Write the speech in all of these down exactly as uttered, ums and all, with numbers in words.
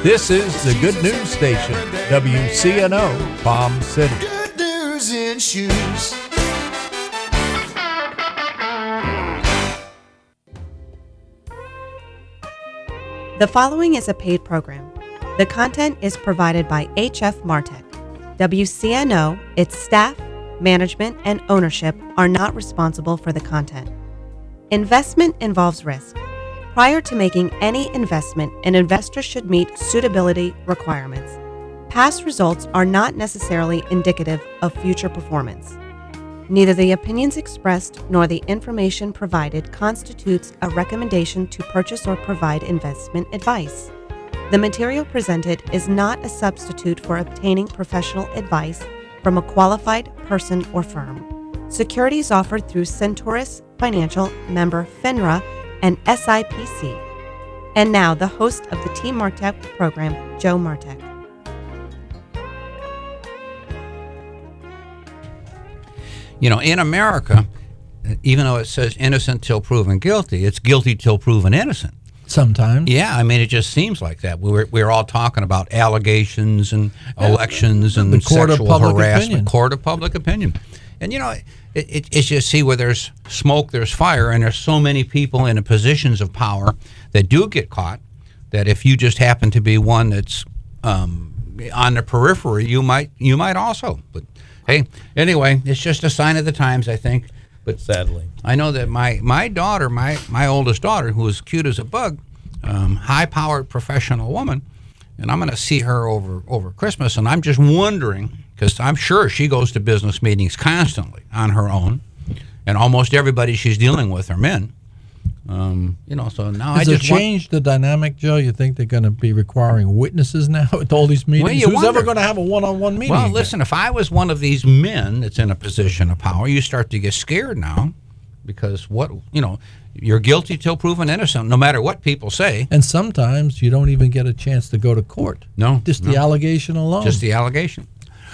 This is the Good News Station, W C N O, Palm City. Good news in shoes. The following is a paid program. The content is provided by H F Martech. W C N O, its staff, management, and ownership are not responsible for the content. Investment involves risk. Prior to making any investment, an investor should meet suitability requirements. Past results are not necessarily indicative of future performance. Neither the opinions expressed nor the information provided constitutes a recommendation to purchase or provide investment advice. The material presented is not a substitute for obtaining professional advice from a qualified person or firm. Securities offered through Centaurus Financial, member FINRA, and S I P C. And now, the host of the Team Martech program, Joe Martech. You know, in America, even though it says innocent till proven guilty, it's guilty till proven innocent. Sometimes. Yeah, I mean, it just seems like that. We were, we were all talking about allegations and elections and The court of sexual public harassment, opinion. court of public opinion. And, you know, it, it, it's just, see, where there's smoke, there's fire, and there's so many people in positions of power that do get caught, that if you just happen to be one that's um, on the periphery, you might you might also. But, hey, anyway, it's just a sign of the times, I think. But sadly, I know that my, my daughter, my, my oldest daughter, who is cute as a bug, um, high-powered professional woman, and I'm going to see her over, over Christmas, and I'm just wondering, because I'm sure she goes to business meetings constantly on her own, and almost everybody she's dealing with are men. Um, you know, so now Has I it just want- changed the dynamic, Joe? You think they're going to be requiring witnesses now at all these meetings? Well, you Who's wonder. ever going to have a one-on-one meeting? Well, again? listen, if I was one of these men that's in a position of power, you start to get scared now, because what, you know, you're guilty till proven innocent, no matter what people say. And sometimes you don't even get a chance to go to court. No. Just no. the allegation alone. Just the allegation.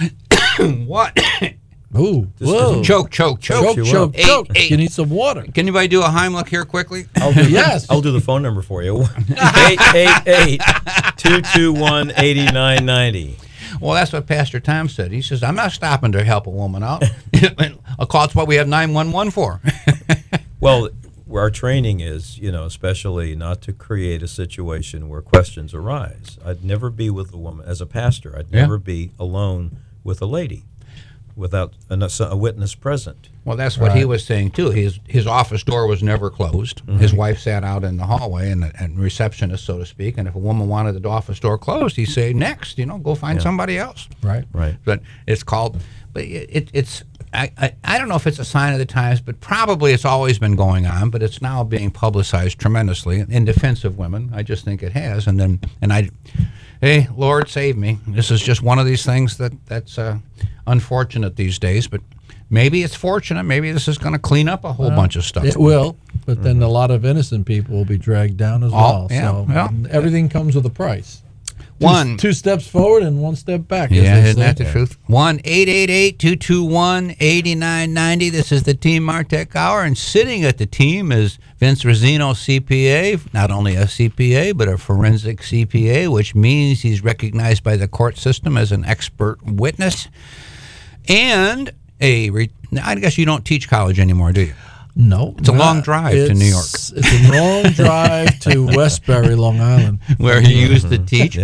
What? Ooh. Whoa. Choke, choke, choke. Choke, you choke, up. choke. Eight, eight. You need some water. Can anybody do a Heimlich here quickly? I'll do, Yes. I'll do the phone number for you. eight eight eight, two two one, eight nine nine zero. Well, that's what Pastor Tom said. He says, I'm not stopping to help a woman out. A call's what we have nine one one for. Well, our training is, you know, especially not to create a situation where questions arise. I'd never be with a woman, as a pastor, I'd Yeah. never be alone with a lady without a, a witness present. Well, that's what he was saying, too. His his office door was never closed. Mm-hmm. His wife sat out in the hallway, and, and receptionist, so to speak. And if a woman wanted the office door closed, he'd say, next, you know, go find Yeah. somebody else. Right. Right. But it's called, but it, it, it's, I, I, I don't know if it's a sign of the times, but probably it's always been going on, but it's now being publicized tremendously in defense of women. I just think it has. And then, and I, hey, Lord, save me. This is just one of these things that that's uh, unfortunate these days, but maybe it's fortunate. Maybe this is going to clean up a whole bunch of stuff. It will, but then a lot of innocent people will be dragged down as All- well. yeah, so yeah. everything comes with a price. Two, One. two steps forward and one step back. as Yeah, they isn't say. that the truth? one eight eight eight, two two one, eight nine nine zero. This is the Team Martech Hour, and sitting at the team is Vince Rosino, C P A, not only a C P A, but a forensic C P A, which means he's recognized by the court system as an expert witness. And a, re- I guess you don't teach college anymore, do you? No, It's a long not- drive to New York. it's- It's a long drive to Westbury, Long Island. Where he used to teach.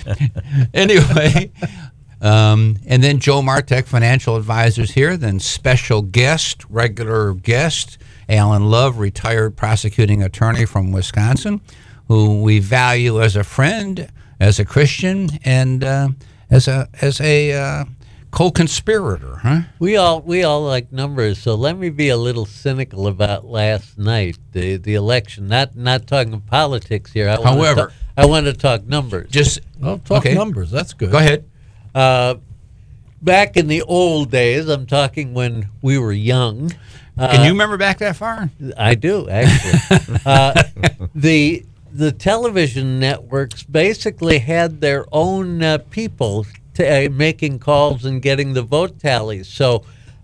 Anyway, um, and then Joe Martech, financial advisors here. Then special guest, regular guest, Alan Love, retired prosecuting attorney from Wisconsin, who we value as a friend, as a Christian, and uh, as a as a uh, co-conspirator, huh? We all we all like numbers, so let me be a little cynical about last night, the the election. Not not talking politics here. I wanna However- ta- I want to talk numbers. Just Well, talk Okay. numbers. That's good. go ahead. Uh, back in the old days, I'm talking when we were young. Can uh, you remember back that far? I do actually. uh, the the television networks basically had their own uh, people t- uh, making calls and getting the vote tallies. So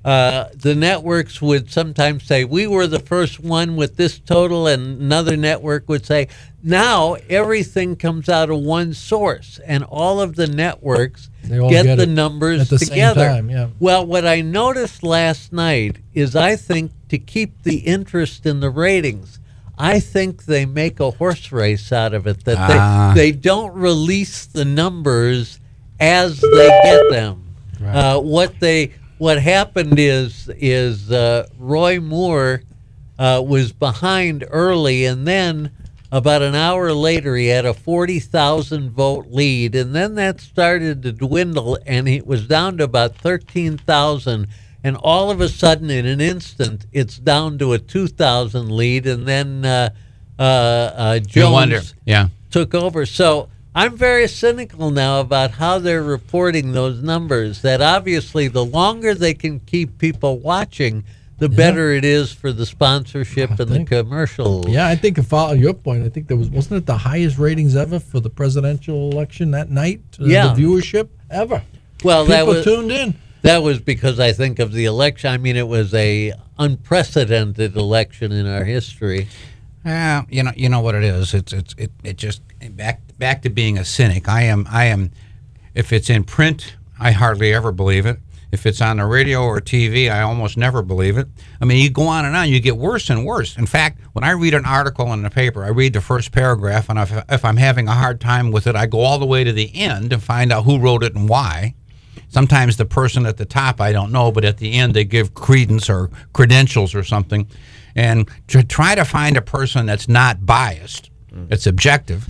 uh, the networks would sometimes say, we were the first one with this total, and another network would say, now everything comes out of one source, and all of the networks They all get, get the it numbers at the same together. time, yeah. Well, what I noticed last night is I think to keep the interest in the ratings, I think they make a horse race out of it, that Ah. they, they don't release the numbers as they get them. Right. Uh, what they what happened is is uh, Roy Moore uh, was behind early, and then about an hour later he had a forty thousand vote lead, and then that started to dwindle, and it was down to about thirteen thousand. And all of a sudden, in an instant, it's down to a two thousand lead, and then uh, uh, uh, You wonder. Jones Yeah. took over. So I'm very cynical now about how they're reporting those numbers, that obviously the longer they can keep people watching, the better it is for the sponsorship and the think- commercial. Yeah, I think to follow your point, I think there was wasn't it the highest ratings ever for the presidential election that night? Uh, Yeah. the viewership ever. Well, People that was tuned in. that was because I think of the election. I mean, it was a unprecedented election in our history. Yeah, you know, you know what it is. It's it's it, it just back back to being a cynic. I am I am. If it's in print, I hardly ever believe it. If it's on the radio or T V, I almost never believe it. I mean, you go on and on, you get worse and worse. In fact, when I read an article in the paper, I read the first paragraph, and if, if I'm having a hard time with it, I go all the way to the end and find out who wrote it and why. Sometimes the person at the top I don't know, but at the end they give credence or credentials or something. And to try to find a person that's not biased, it's objective.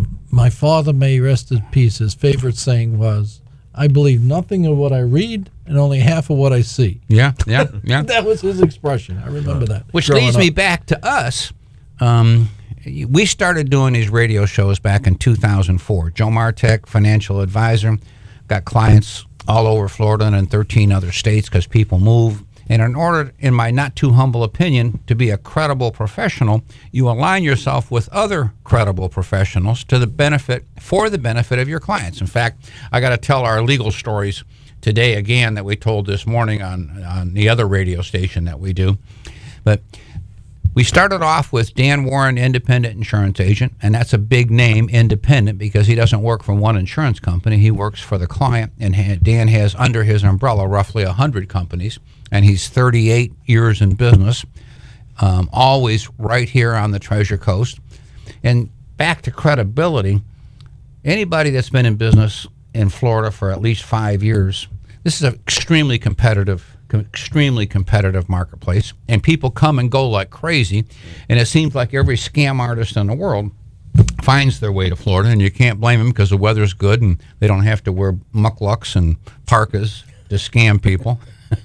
My father, may rest in peace, his favorite saying was, I believe nothing of what I read and only half of what I see. Yeah, yeah, yeah. That was his expression. I remember that. Which growing leads me up. back to us. Um, we started doing these radio shows back in two thousand four. Joe Martek, financial advisor, got clients all over Florida and in thirteen other states because people move. And in order, in my not too humble opinion, to be a credible professional, you align yourself with other credible professionals to the benefit, for the benefit of your clients. In fact, I got to tell our legal stories today again that we told this morning on, on the other radio station that we do. But we started off with Dan Warren, independent insurance agent, and that's a big name, independent, because he doesn't work for one insurance company. He works for the client, and ha- Dan has under his umbrella roughly one hundred companies, and he's thirty-eight years in business, um, always right here on the Treasure Coast. And back to credibility, anybody that's been in business in Florida for at least five years, this is an extremely competitive extremely competitive marketplace, and people come and go like crazy, and it seems like every scam artist in the world finds their way to Florida, and you can't blame them because the weather's good and they don't have to wear mucklucks and parkas to scam people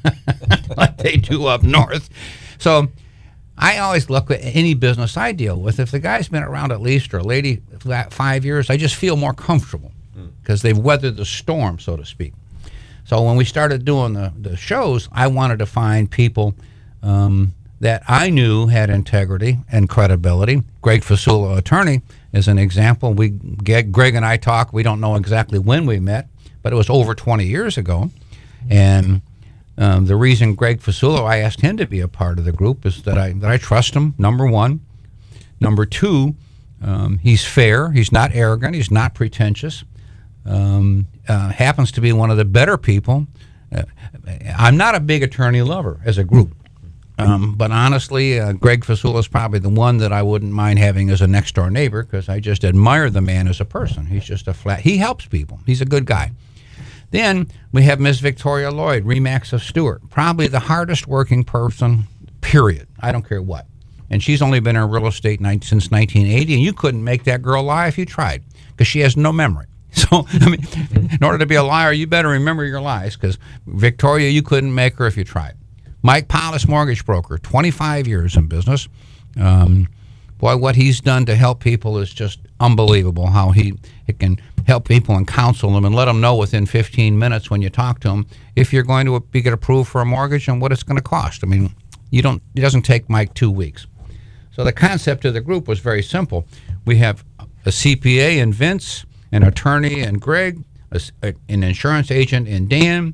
like they do up north. So I always look at any business I deal with, if the guy's been around at least, or a lady, five years, I just feel more comfortable because they've weathered the storm, so to speak. So when we started doing the, the shows, I wanted to find people um, that I knew had integrity and credibility. Greg Fasula, attorney, is an example. We Greg and I talk. We don't know exactly when we met, but it was over twenty years ago. And um, the reason Greg Fasula, I asked him to be a part of the group, is that I that I trust him, number one. Number two, um, he's fair. He's not arrogant. He's not pretentious. Um, uh, happens to be one of the better people. Uh, I'm not a big attorney lover as a group, um, but honestly, uh, Greg Fasula is probably the one that I wouldn't mind having as a next door neighbor, because I just admire the man as a person. He's just a flat. He helps people. He's a good guy. Then we have Miss Victoria Lloyd, Remax of Stewart, probably the hardest working person, period. I don't care what. And she's only been in real estate since nineteen eighty, and you couldn't make that girl lie if you tried, because she has no memory. So, I mean, in order to be a liar, you better remember your lies, because Victoria, you couldn't make her if you tried. Mike Paulus, mortgage broker, twenty-five years in business. Um, boy, what he's done to help people is just unbelievable, how he it can help people and counsel them and let them know within fifteen minutes when you talk to them if you're going to be get approved for a mortgage and what it's going to cost. I mean, you don't. It doesn't take Mike two weeks. So the concept of the group was very simple. We have a C P A in Vince, an attorney in Greg, a, a, an insurance agent in Dan,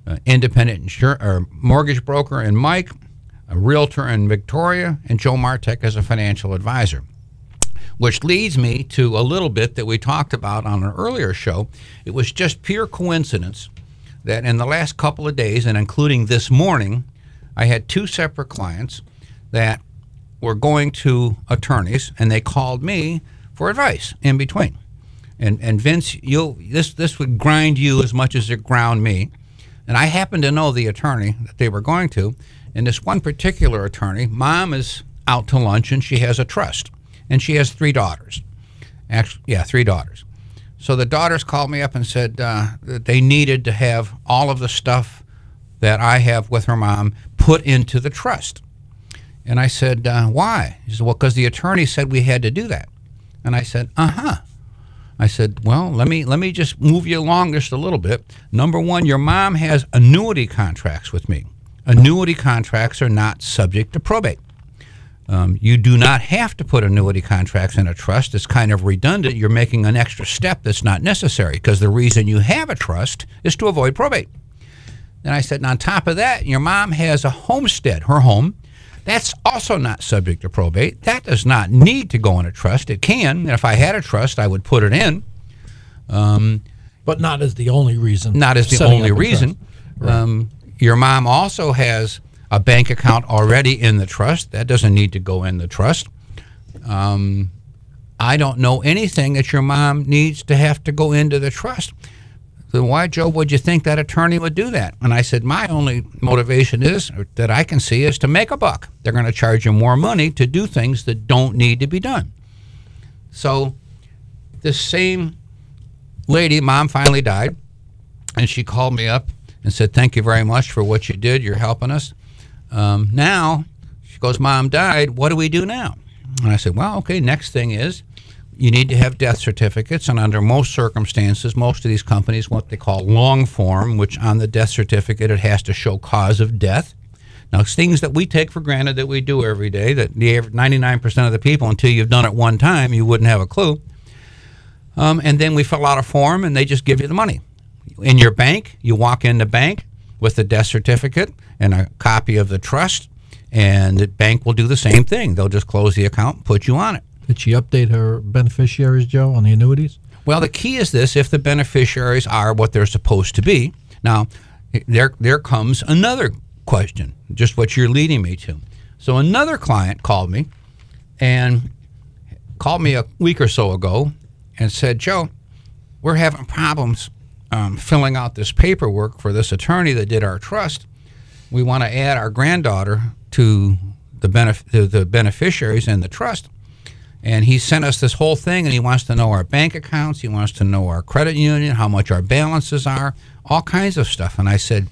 uh, independent insur- or mortgage broker in Mike, a realtor in Victoria, and Joe Martek as a financial advisor. Which leads me to a little bit that we talked about on an earlier show. It was just pure coincidence that in the last couple of days, and including this morning, I had two separate clients that were going to attorneys, and they called me for advice in between. And and Vince, you'll this this would grind you as much as it ground me. And I happen to know the attorney that they were going to. And this one particular attorney, mom is out to lunch, and she has a trust, and she has three daughters. Actually, yeah, three daughters. So the daughters called me up and said uh, that they needed to have all of the stuff that I have with her mom put into the trust. And I said, uh, why? He said, well, because the attorney said we had to do that. And I said, uh-huh. I said, well, let me let me just move you along just a little bit. Number one, your mom has annuity contracts with me. Annuity contracts are not subject to probate. Um, you do not have to put annuity contracts in a trust. It's kind of redundant. You're making an extra step that's not necessary, because the reason you have a trust is to avoid probate. Then I said, and on top of that, your mom has a homestead, her home. That's also not subject to probate. That does not need to go in a trust. It can. If I had a trust, I would put it in. Um, but not as the only reason. Not as the only reason. Right. Um, your mom also has a bank account already in the trust. That doesn't need to go in the trust. Um, I don't know anything that your mom needs to have to go into the trust. So why, Joe, would you think that attorney would do that? And I said, my only motivation is, or that I can see, is to make a buck. They're going to charge you more money to do things that don't need to be done. So this same lady, mom finally died, and she called me up and said, thank you very much for what you did. You're helping us. Um, now, she goes, Mom died. What do we do now? And I said, well, okay, next thing is you need to have death certificates. And under most circumstances, most of these companies, what they call long form, which on the death certificate, it has to show cause of death. Now, it's things that we take for granted that we do every day, that the ninety-nine percent of the people, until you've done it one time, you wouldn't have a clue. Um, and then we fill out a form, and they just give you the money. In your bank, you walk in the bank with the death certificate and a copy of the trust, and the bank will do the same thing. They'll just close the account and put you on it. Did she update her beneficiaries, Joe, on the annuities? Well, the key is this: if the beneficiaries are what they're supposed to be. Now, there there comes another question, just what you're leading me to. So another client called me and called me a week or so ago and said, Joe, we're having problems um, filling out this paperwork for this attorney that did our trust. We want to add our granddaughter to the benef- to the beneficiaries in the trust. And he sent us this whole thing, and he wants to know our bank accounts. He wants to know our credit union, how much our balances are, all kinds of stuff. And I said,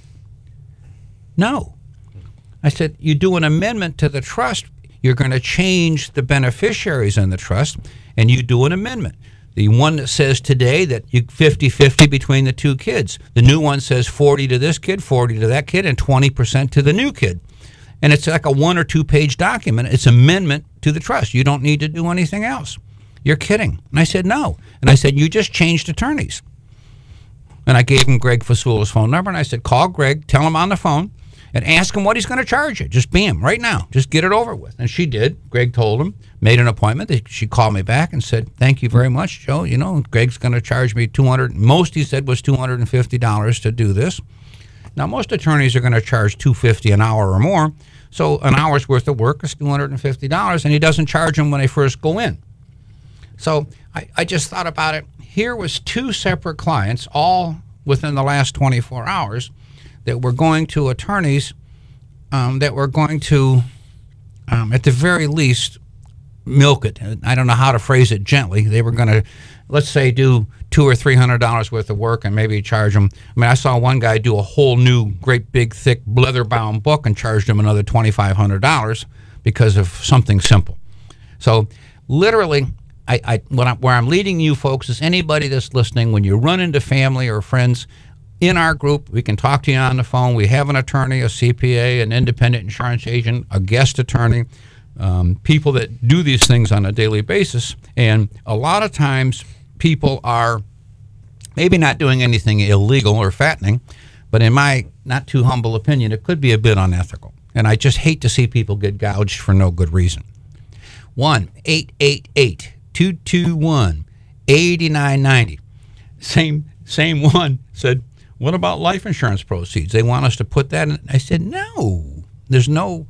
no. I said, you do an amendment to the trust, you're going to change the beneficiaries in the trust, and you do an amendment. The one that says today that you fifty-fifty between the two kids. The new one says forty to this kid, forty to that kid, and twenty percent to the new kid. And it's like a one or two page document. It's amendment to the trust. You don't need to do anything else. You're kidding. And I said, no. And I said, you just changed attorneys. And I gave him Greg Fasula's phone number, and I said, call Greg, tell him on the phone, and ask him what he's going to charge you. Just bam, right now. Just get it over with. And she did. Greg told him, made an appointment. She called me back and said, thank you very much, Joe. You know, Greg's going to charge me two hundred dollars. Most, he said, was two hundred fifty dollars to do this. Now, most attorneys are going to charge two hundred fifty dollars an hour or more. So an hour's worth of work is two hundred fifty dollars, and he doesn't charge them when they first go in. So I, I just thought about it. Here was two separate clients, all within the last twenty-four hours, that were going to attorneys um, that were going to, um, at the very least, milk it. I don't know how to phrase it gently. They were going to, let's say, do two or three hundred dollars worth of work and maybe charge them. I mean, I saw one guy do a whole new, great big, thick, leather-bound book and charged him another twenty-five hundred dollars because of something simple. So, literally, I, I, what I, where I'm leading you folks is anybody that's listening, when you run into family or friends in our group, we can talk to you on the phone. We have an attorney, a C P A, an independent insurance agent, a guest attorney, um, people that do these things on a daily basis. And a lot of times people are maybe not doing anything illegal or fattening, but in my not too humble opinion, it could be a bit unethical. And I just hate to see people get gouged for no good reason. one eight eight eight, two two one, eight nine nine zero. Same, same one said, what about life insurance proceeds? They want us to put that in. I said, no, there's no,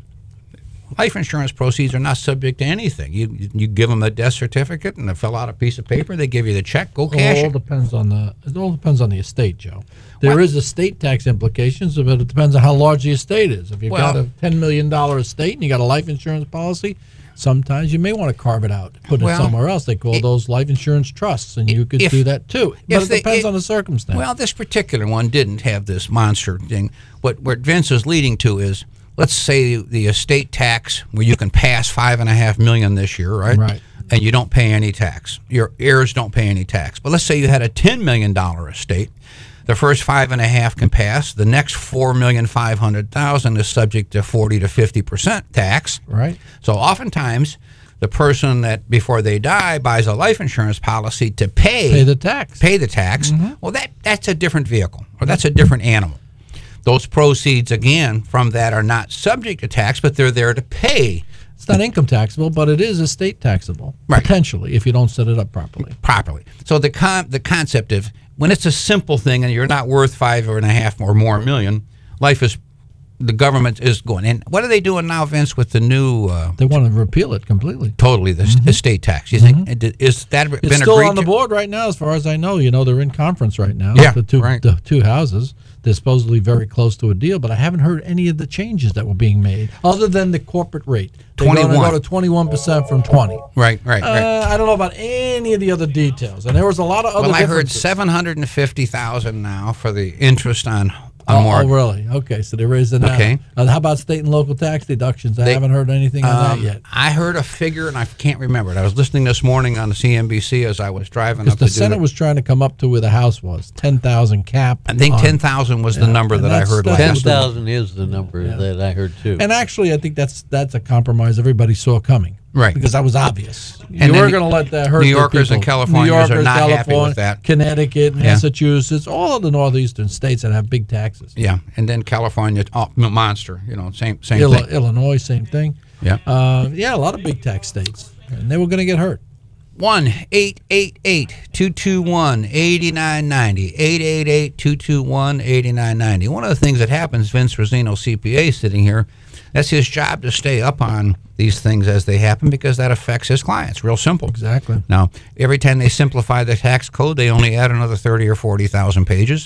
life insurance proceeds are not subject to anything. You you give them a death certificate and they fill out a piece of paper, they give you the check, go cash It all it. depends on the. It all depends on the estate, Joe. There Well- is estate tax implications, but it depends on how large the estate is. If you've got Well- a ten million dollar estate and you got a life insurance policy, sometimes you may want to carve it out, put Well, it somewhere else. They call it- those life insurance trusts, and you could if- do that too. But if it they- depends it- on the circumstance. Well, this particular one didn't have this monster thing. What what Vince is leading to is, let's say the estate tax where you can pass five and a half million this year, right? Right. And you don't pay any tax. Your heirs don't pay any tax. But let's say you had a ten million dollar estate. The first five and a half can pass. The next four million five hundred thousand is subject to forty to fifty percent tax. right? So oftentimes, the person that before they die buys a life insurance policy to pay Pay the tax. pay the tax. Mm-hmm. Well, that that's a different vehicle, or that's a different animal. Those proceeds, again, from that are not subject to tax, but they're there to pay It's not income taxable, but it is estate taxable, Right. potentially, if you don't set it up properly. properly. So the con- the concept of when it's a simple thing and you're not worth five and a half or more million, life is the government is going. And what are they doing now, Vince, with the new uh, They want to repeal it completely. totally the estate tax? You think is that been It's still agreed on the to? board right now, as far as I know. You know, they're in conference right now. Yeah, the two, right. the two houses. They're supposedly very close to a deal, but I haven't heard any of the changes that were being made, other than the corporate rate. They're going to twenty-one. go to twenty-one percent from twenty. Right, right, right. Uh, I don't know about any of the other details, and there was a lot of other. Well, I heard differences. seven hundred and fifty thousand now for the interest on on Oh, more. oh, really? Okay, so they're raising that. Okay. Uh, how about state and local tax deductions? I They- haven't heard anything on that Um, yet. I heard a figure, and I can't remember it. I was listening this morning on the C N B C as I was driving Because up the to do Senate the- was trying to come up to where the House was, ten thousand cap. I think on- ten thousand was the number and that I that's- heard that's last. Ten what the- thousand is the number that I heard too. And actually, I think that's that's a compromise everybody saw coming. Right. Because that was obvious. And you then were going to let that hurt New the Yorkers and people. Californians New are Yorkers, not happy with California, that. Connecticut, Yeah. Massachusetts, all of the northeastern states that have big taxes. Yeah, and then California, oh, monster. You know, same same Illi- thing. Illinois, same thing. Yeah. Uh, yeah, a lot of big tax states. And they were going to get hurt. One eight eight eight two two one eighty nine ninety eight eight eight two two one eighty nine ninety. One of the things that happens, Vince Rosino, C P A, sitting here, that's his job to stay up on these things as they happen because that affects his clients. Real simple. Exactly. Now, every time they simplify the tax code, they only add another thirty or forty thousand pages.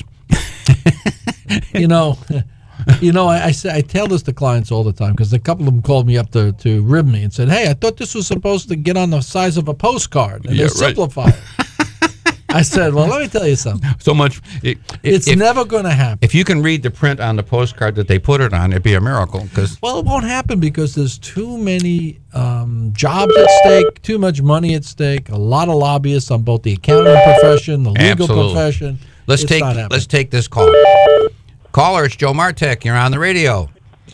you know, you know, I, I say I tell this to clients all the time because a couple of them called me up to, to rib me and said, "Hey, I thought this was supposed to get on the size of a postcard and Yeah, they right. simplify it." I said, "Well, let me tell you something. So much. It, It's if, never going to happen." if you can read the print on the postcard that they put it on, it'd be a miracle. Because Well, it won't happen because there's too many um, jobs at stake, too much money at stake, a lot of lobbyists on both the accounting profession, the legal Absolutely. profession. let's It's take not happening. let's take this call. Caller, it's Joe Martek. You're on the radio.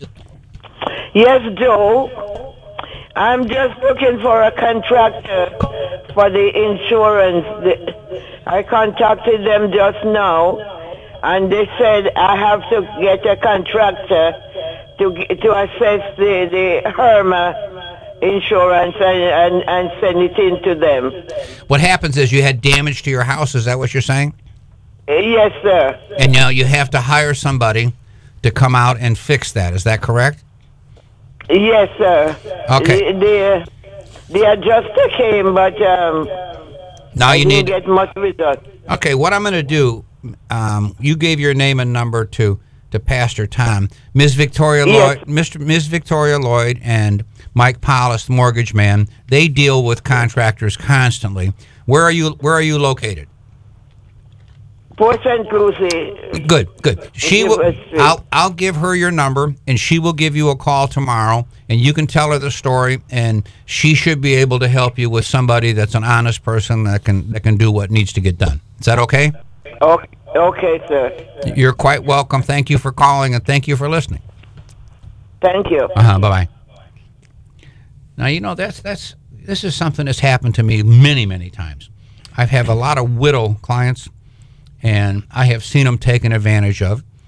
Yes, Joe. I'm just looking for a contractor for the insurance. The- I contacted them just now, and they said I have to get a contractor to g- to assess the the HERMA insurance and, and, and send it in to them. What happens is you had damage to your house. Is that what you're saying? Uh, Yes, sir. And now you have to hire somebody to come out and fix that. Is that correct? Yes, sir. Okay. The the, the adjuster came, but um, Now I you didn't need. get much result. Okay, what I'm going to do, um, you gave your name and number to, to Pastor Tom. Miz Victoria Yes. Lloyd, Mister Miz Victoria Lloyd and Mike Paulus, the mortgage man, they deal with contractors constantly. Where are you where are you located? Port Saint Lucie. Good, good. She will University. I'll I'll give her your number and she will give you a call tomorrow and you can tell her the story and she should be able to help you with somebody that's an honest person that can that can do what needs to get done. Is that okay? Okay, okay, sir. You're quite welcome. Thank you for calling and thank you for listening. Thank you. Uh-huh, bye-bye. Now, you know, that's that's this is something that's happened to me many, many times. I've had a lot of widow clients, and I have seen them taken advantage of.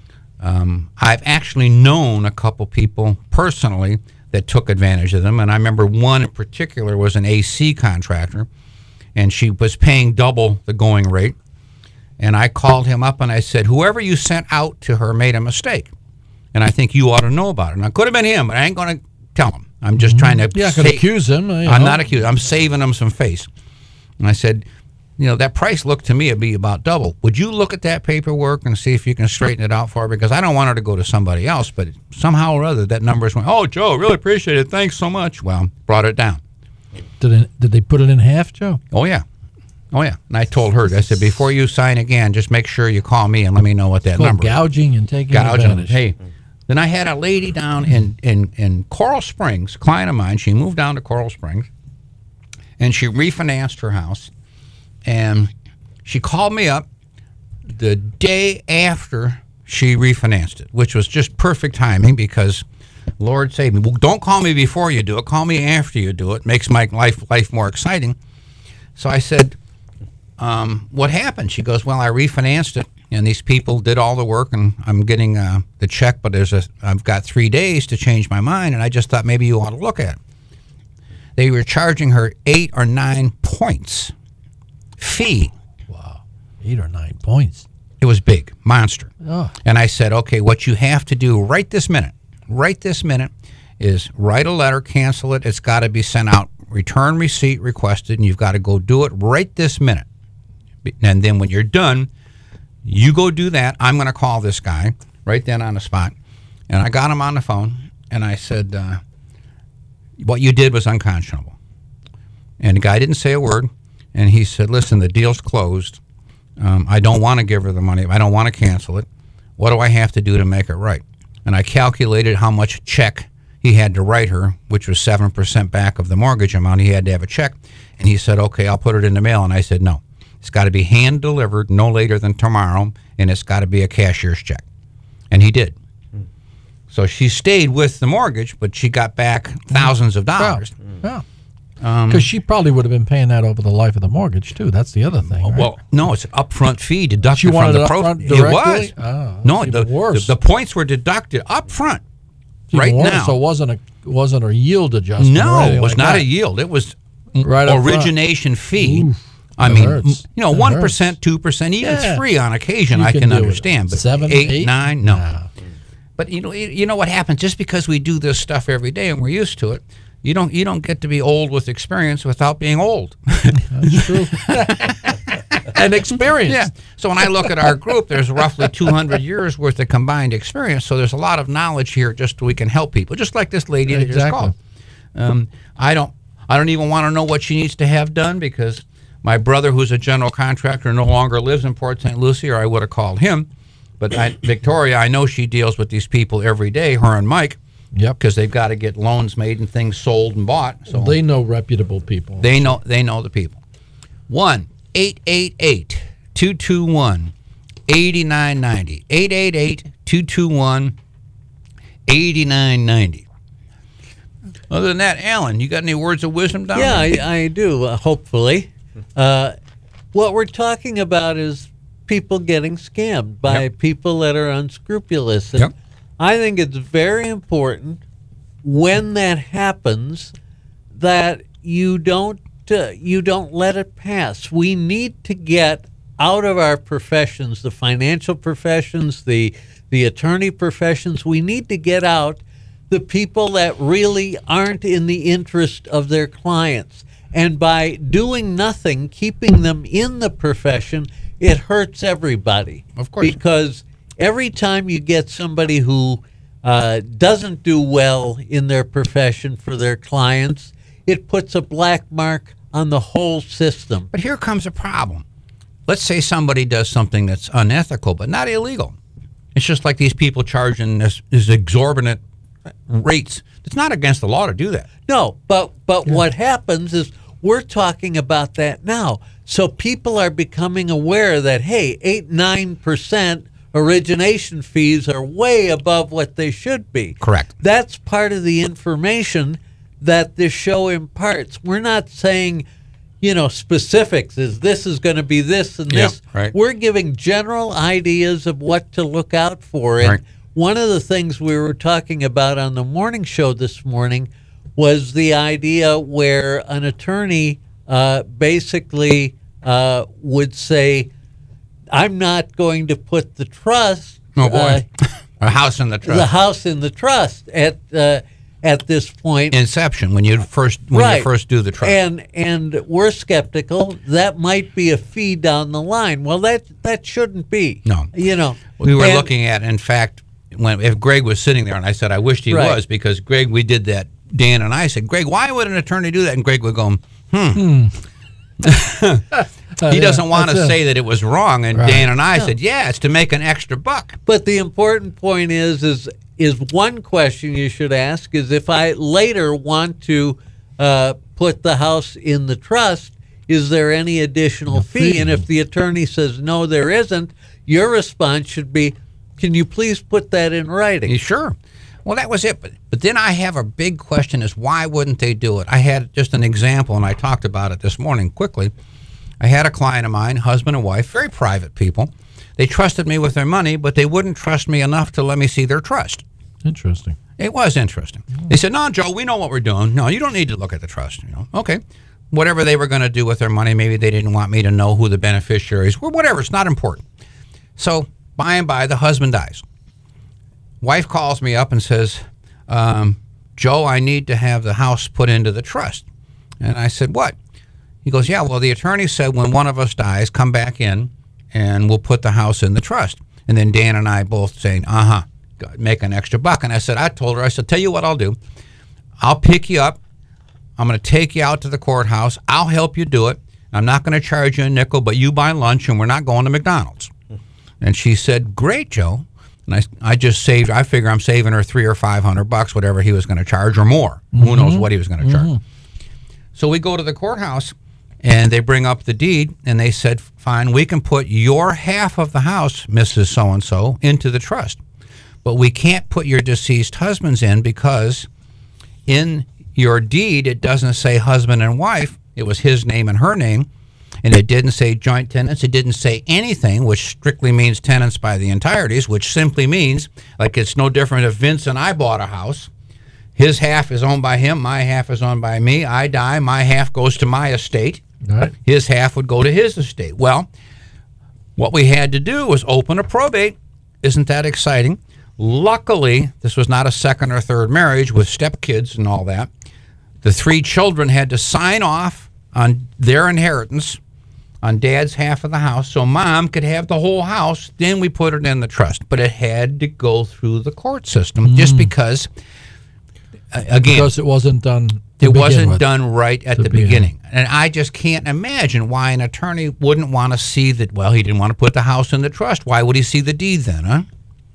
Um, I've actually known a couple people personally that took advantage of them, and I remember one in particular was an A C contractor, and she was paying double the going rate. And I called him up and I said, whoever you sent out to her made a mistake, and I think you ought to know about it. And it could have been him, but I ain't going to tell him. I'm just trying to Yeah, I could sa- accuse him. uh, you I'm know. not accused. I'm saving him some face. And I said, you know, that price looked to me to be about double. Would you look at that paperwork and see if you can straighten it out for her? Because I don't want her to go to somebody else, but somehow or other that number's went, oh, Joe, really appreciate it. Thanks so much. Well, brought it down. Did, it, did they put it in half, Joe? Oh, yeah. Oh, yeah. And I told her, I said, before you sign again, just make sure you call me and let me know what that It's called number is. gouging and taking Gouging. advantage. Hey, then I had a lady down in, in, in Coral Springs, a client of mine. She moved down to Coral Springs, and she refinanced her house. And she called me up the day after she refinanced it, which was just perfect timing because, Lord save me. Well, don't call me before you do it. Call me after you do it. Makes my life life more exciting. So I said, um, what happened? She goes, well, I refinanced it, and these people did all the work, and I'm getting uh, the check, but there's a I've got three days to change my mind, and I just thought maybe you ought to look at it. They were charging her eight or nine points fee. Wow. Eight or nine points. It was big, monster. Oh. And I said, okay, what you have to do right this minute, right this minute, is write a letter, cancel it. It's got to be sent out, return receipt requested, and you've got to go do it right this minute. And then when you're done, you go do that. I'm going to call this guy right then on the spot. And I got him on the phone, and I said, uh, what you did was unconscionable. And the guy didn't say a word. And he said, listen, the deal's closed. Um, I don't want to give her the money. I don't want to cancel it. What do I have to do to make it right? And I calculated how much check he had to write her, which was seven percent back of the mortgage amount. He had to have a check. And he said, okay, I'll put it in the mail. And I said, no. It's got to be hand-delivered no later than tomorrow, and it's got to be a cashier's check. And he did. So she stayed with the mortgage, but she got back thousands of dollars. Yeah. Because she probably would have been paying that over the life of the mortgage, too. That's the other thing. Right? Well, no, it's an upfront fee deducted She from wanted the it pro. upfront It directly? was. Oh, no, that's the, even worse. the the points were deducted upfront. Even right worse, now. So it wasn't a, wasn't a yield adjustment. or No, anything it was like not that. a yield. It was Right up front. origination fee. Oof, I that mean, hurts. you know, That one hurts. percent, two percent, even Yeah. three on occasion, You I can can deal with it. understand. But Seven, eight, eight? nine, no. No. But you know, you you know what happens? Just because we do this stuff every day and we're used to it, you don't you don't get to be old with experience without being old. That's true. And experience. Yeah. So when I look at our group, there's roughly two hundred years worth of combined experience. So there's a lot of knowledge here just so we can help people, just like this lady that just Exactly. called. Um, I don't I don't even want to know what she needs to have done because my brother, who's a general contractor, no longer lives in Port Saint Lucie, or I would have called him. But I, Victoria, I know she deals with these people every day, her and Mike, Yep. because they've got to get loans made and things sold and bought. So They know reputable people. they know they know the people. One eight eight eight two two one eighty nine ninety. Eight eight eight two two one eighty nine ninety. Other than that, Alan, you got any words of wisdom down Yeah, there? I, I do, uh, hopefully. Uh, what we're talking about is people getting scammed by Yep. people that are unscrupulous. And Yep. I think it's very important when that happens that you don't uh, you don't let it pass. We need to get out of our professions, the financial professions, the the attorney professions. We need to get out the people that really aren't in the interest of their clients. And by doing nothing, keeping them in the profession, it hurts everybody. Of course. Because every time you get somebody who uh, doesn't do well in their profession for their clients, it puts a black mark on the whole system. But here comes a problem. Let's say somebody does something that's unethical but not illegal. It's just like these people charging this, this exorbitant rates. It's not against the law to do that. No, but but what happens is we're talking about that now. So people are becoming aware that, hey, eight, nine percent origination fees are way above what they should be. Correct. That's part of the information that this show imparts. We're not saying, you know, specifics. Is this is going to be this and Yeah, this? right. We're giving general ideas of what to look out for. And Right. one of the things we were talking about on the morning show this morning was the idea where an attorney uh, basically uh, would say, I'm not going to put the trust, Oh boy, uh, a house in the trust. the house in the trust at uh, at this point. Inception, when you first when Right. you first do the trust. And and we're skeptical that might be a fee down the line. Well, that that shouldn't be. No. You know. We were And- looking at, in fact, when if Greg was sitting there, and I said I wished he Right. was, because Greg, we did that. Dan and I said, Greg, why would an attorney do that? And Greg would go, hmm. He doesn't want to that's it. say that it was wrong. And Right. Dan and I said, yeah, it's to make an extra buck. But the important point is is is one question you should ask is if I later want to uh, put the house in the trust, is there any additional fee? fee. And if the attorney says no, there isn't, your response should be, can you please put that in writing? You sure? Well, that was it. But, but then I have a big question is why wouldn't they do it? I had just an example, and I talked about it this morning quickly. I had a client of mine, husband and wife, very private people. They trusted me with their money, but they wouldn't trust me enough to let me see their trust. Interesting. It was interesting. They said, no, Joe, we know what we're doing. No, you don't need to look at the trust. You know, okay. Whatever they were going to do with their money, maybe they didn't want me to know who the beneficiaries were, whatever. It's not important. So by and by, the husband dies. Wife calls me up and says, um, Joe, I need to have the house put into the trust. And I said, what? He goes, yeah, well, the attorney said when one of us dies, come back in and we'll put the house in the trust. And then Dan and I both saying, uh-huh, make an extra buck. And I said, I told her, I said, tell you what I'll do. I'll pick you up. I'm going to take you out to the courthouse. I'll help you do it. I'm not going to charge you a nickel, but you buy lunch and we're not going to McDonald's. And she said, great, Joe. And I, I just saved, I figure I'm saving her three or five hundred bucks, whatever he was going to charge or more. Mm-hmm. Who knows what he was going to charge. Mm-hmm. So we go to the courthouse and they bring up the deed and they said, fine, we can put your half of the house, Missus So-and-so, into the trust. But we can't put your deceased husband's in because in your deed, it doesn't say husband and wife. It was his name and her name. And it didn't say joint tenants. It didn't say anything, which strictly means tenants by the entireties, which simply means, like it's no different if Vince and I bought a house. His half is owned by him. My half is owned by me. I die. My half goes to my estate. Right. His half would go to his estate. Well, what we had to do was open a probate. Isn't that exciting? Luckily, this was not a second or third marriage with stepkids and all that. The three children had to sign off on their inheritance on Dad's half of the house so Mom could have the whole house. Then we put it in the trust. But it had to go through the court system mm. just because, uh, again, because it wasn't done to it begin wasn't with. done right at To the begin. beginning. And I just can't imagine why an attorney wouldn't want to see that, well, he didn't want to put the house in the trust. Why would he see the deed then, huh?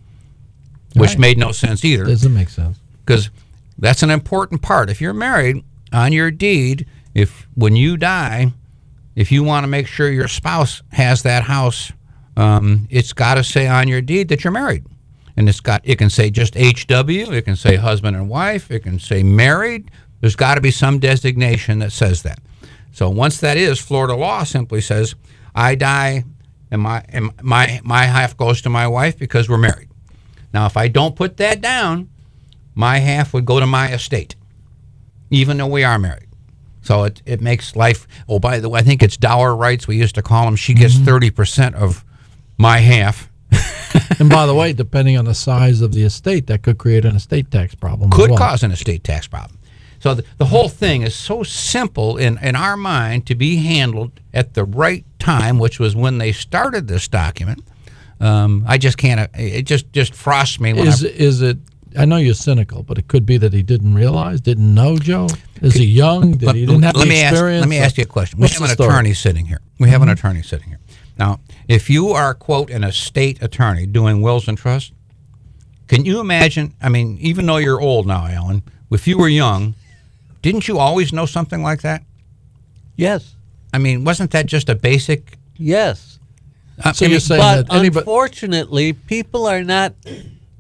Which Right. made no sense either. Doesn't make sense. Because that's an important part. If you're married, on your deed, if when you die, if you want to make sure your spouse has that house, um, it's got to say on your deed that you're married. And it's got, it can say just H W, it can say husband and wife, it can say married. There's got to be some designation that says that. So once that is, Florida law simply says, I die and my, and my, my half goes to my wife because we're married. Now, if I don't put that down, my half would go to my estate, even though we are married. So it, it makes life, oh, by the way, I think it's dower rights, we used to call them. She gets mm-hmm. thirty percent of my half. And by the way, depending on the size of the estate, that could create an estate tax problem. Could as well. cause an estate tax problem. So the, the whole thing is so simple in, in our mind to be handled at the right time, which was when they started this document. Um, I just can't, it just, just frosts me. When Is, I, is it, I know you're cynical, but it could be that he didn't realize, didn't know, Joe? Is he young? Did let, he didn't have let the me experience? Ask, let me ask you a question. We What's have the an story? attorney sitting here. We have Mm-hmm. an attorney sitting here. Now, if you are, quote, an estate attorney doing wills and trusts, can you imagine, I mean, even though you're old now, Alan, if you were young, didn't you always know something like that? Yes. I mean, wasn't that just a basic? Yes. Uh, So I mean, you're saying But that anybody, unfortunately, people are not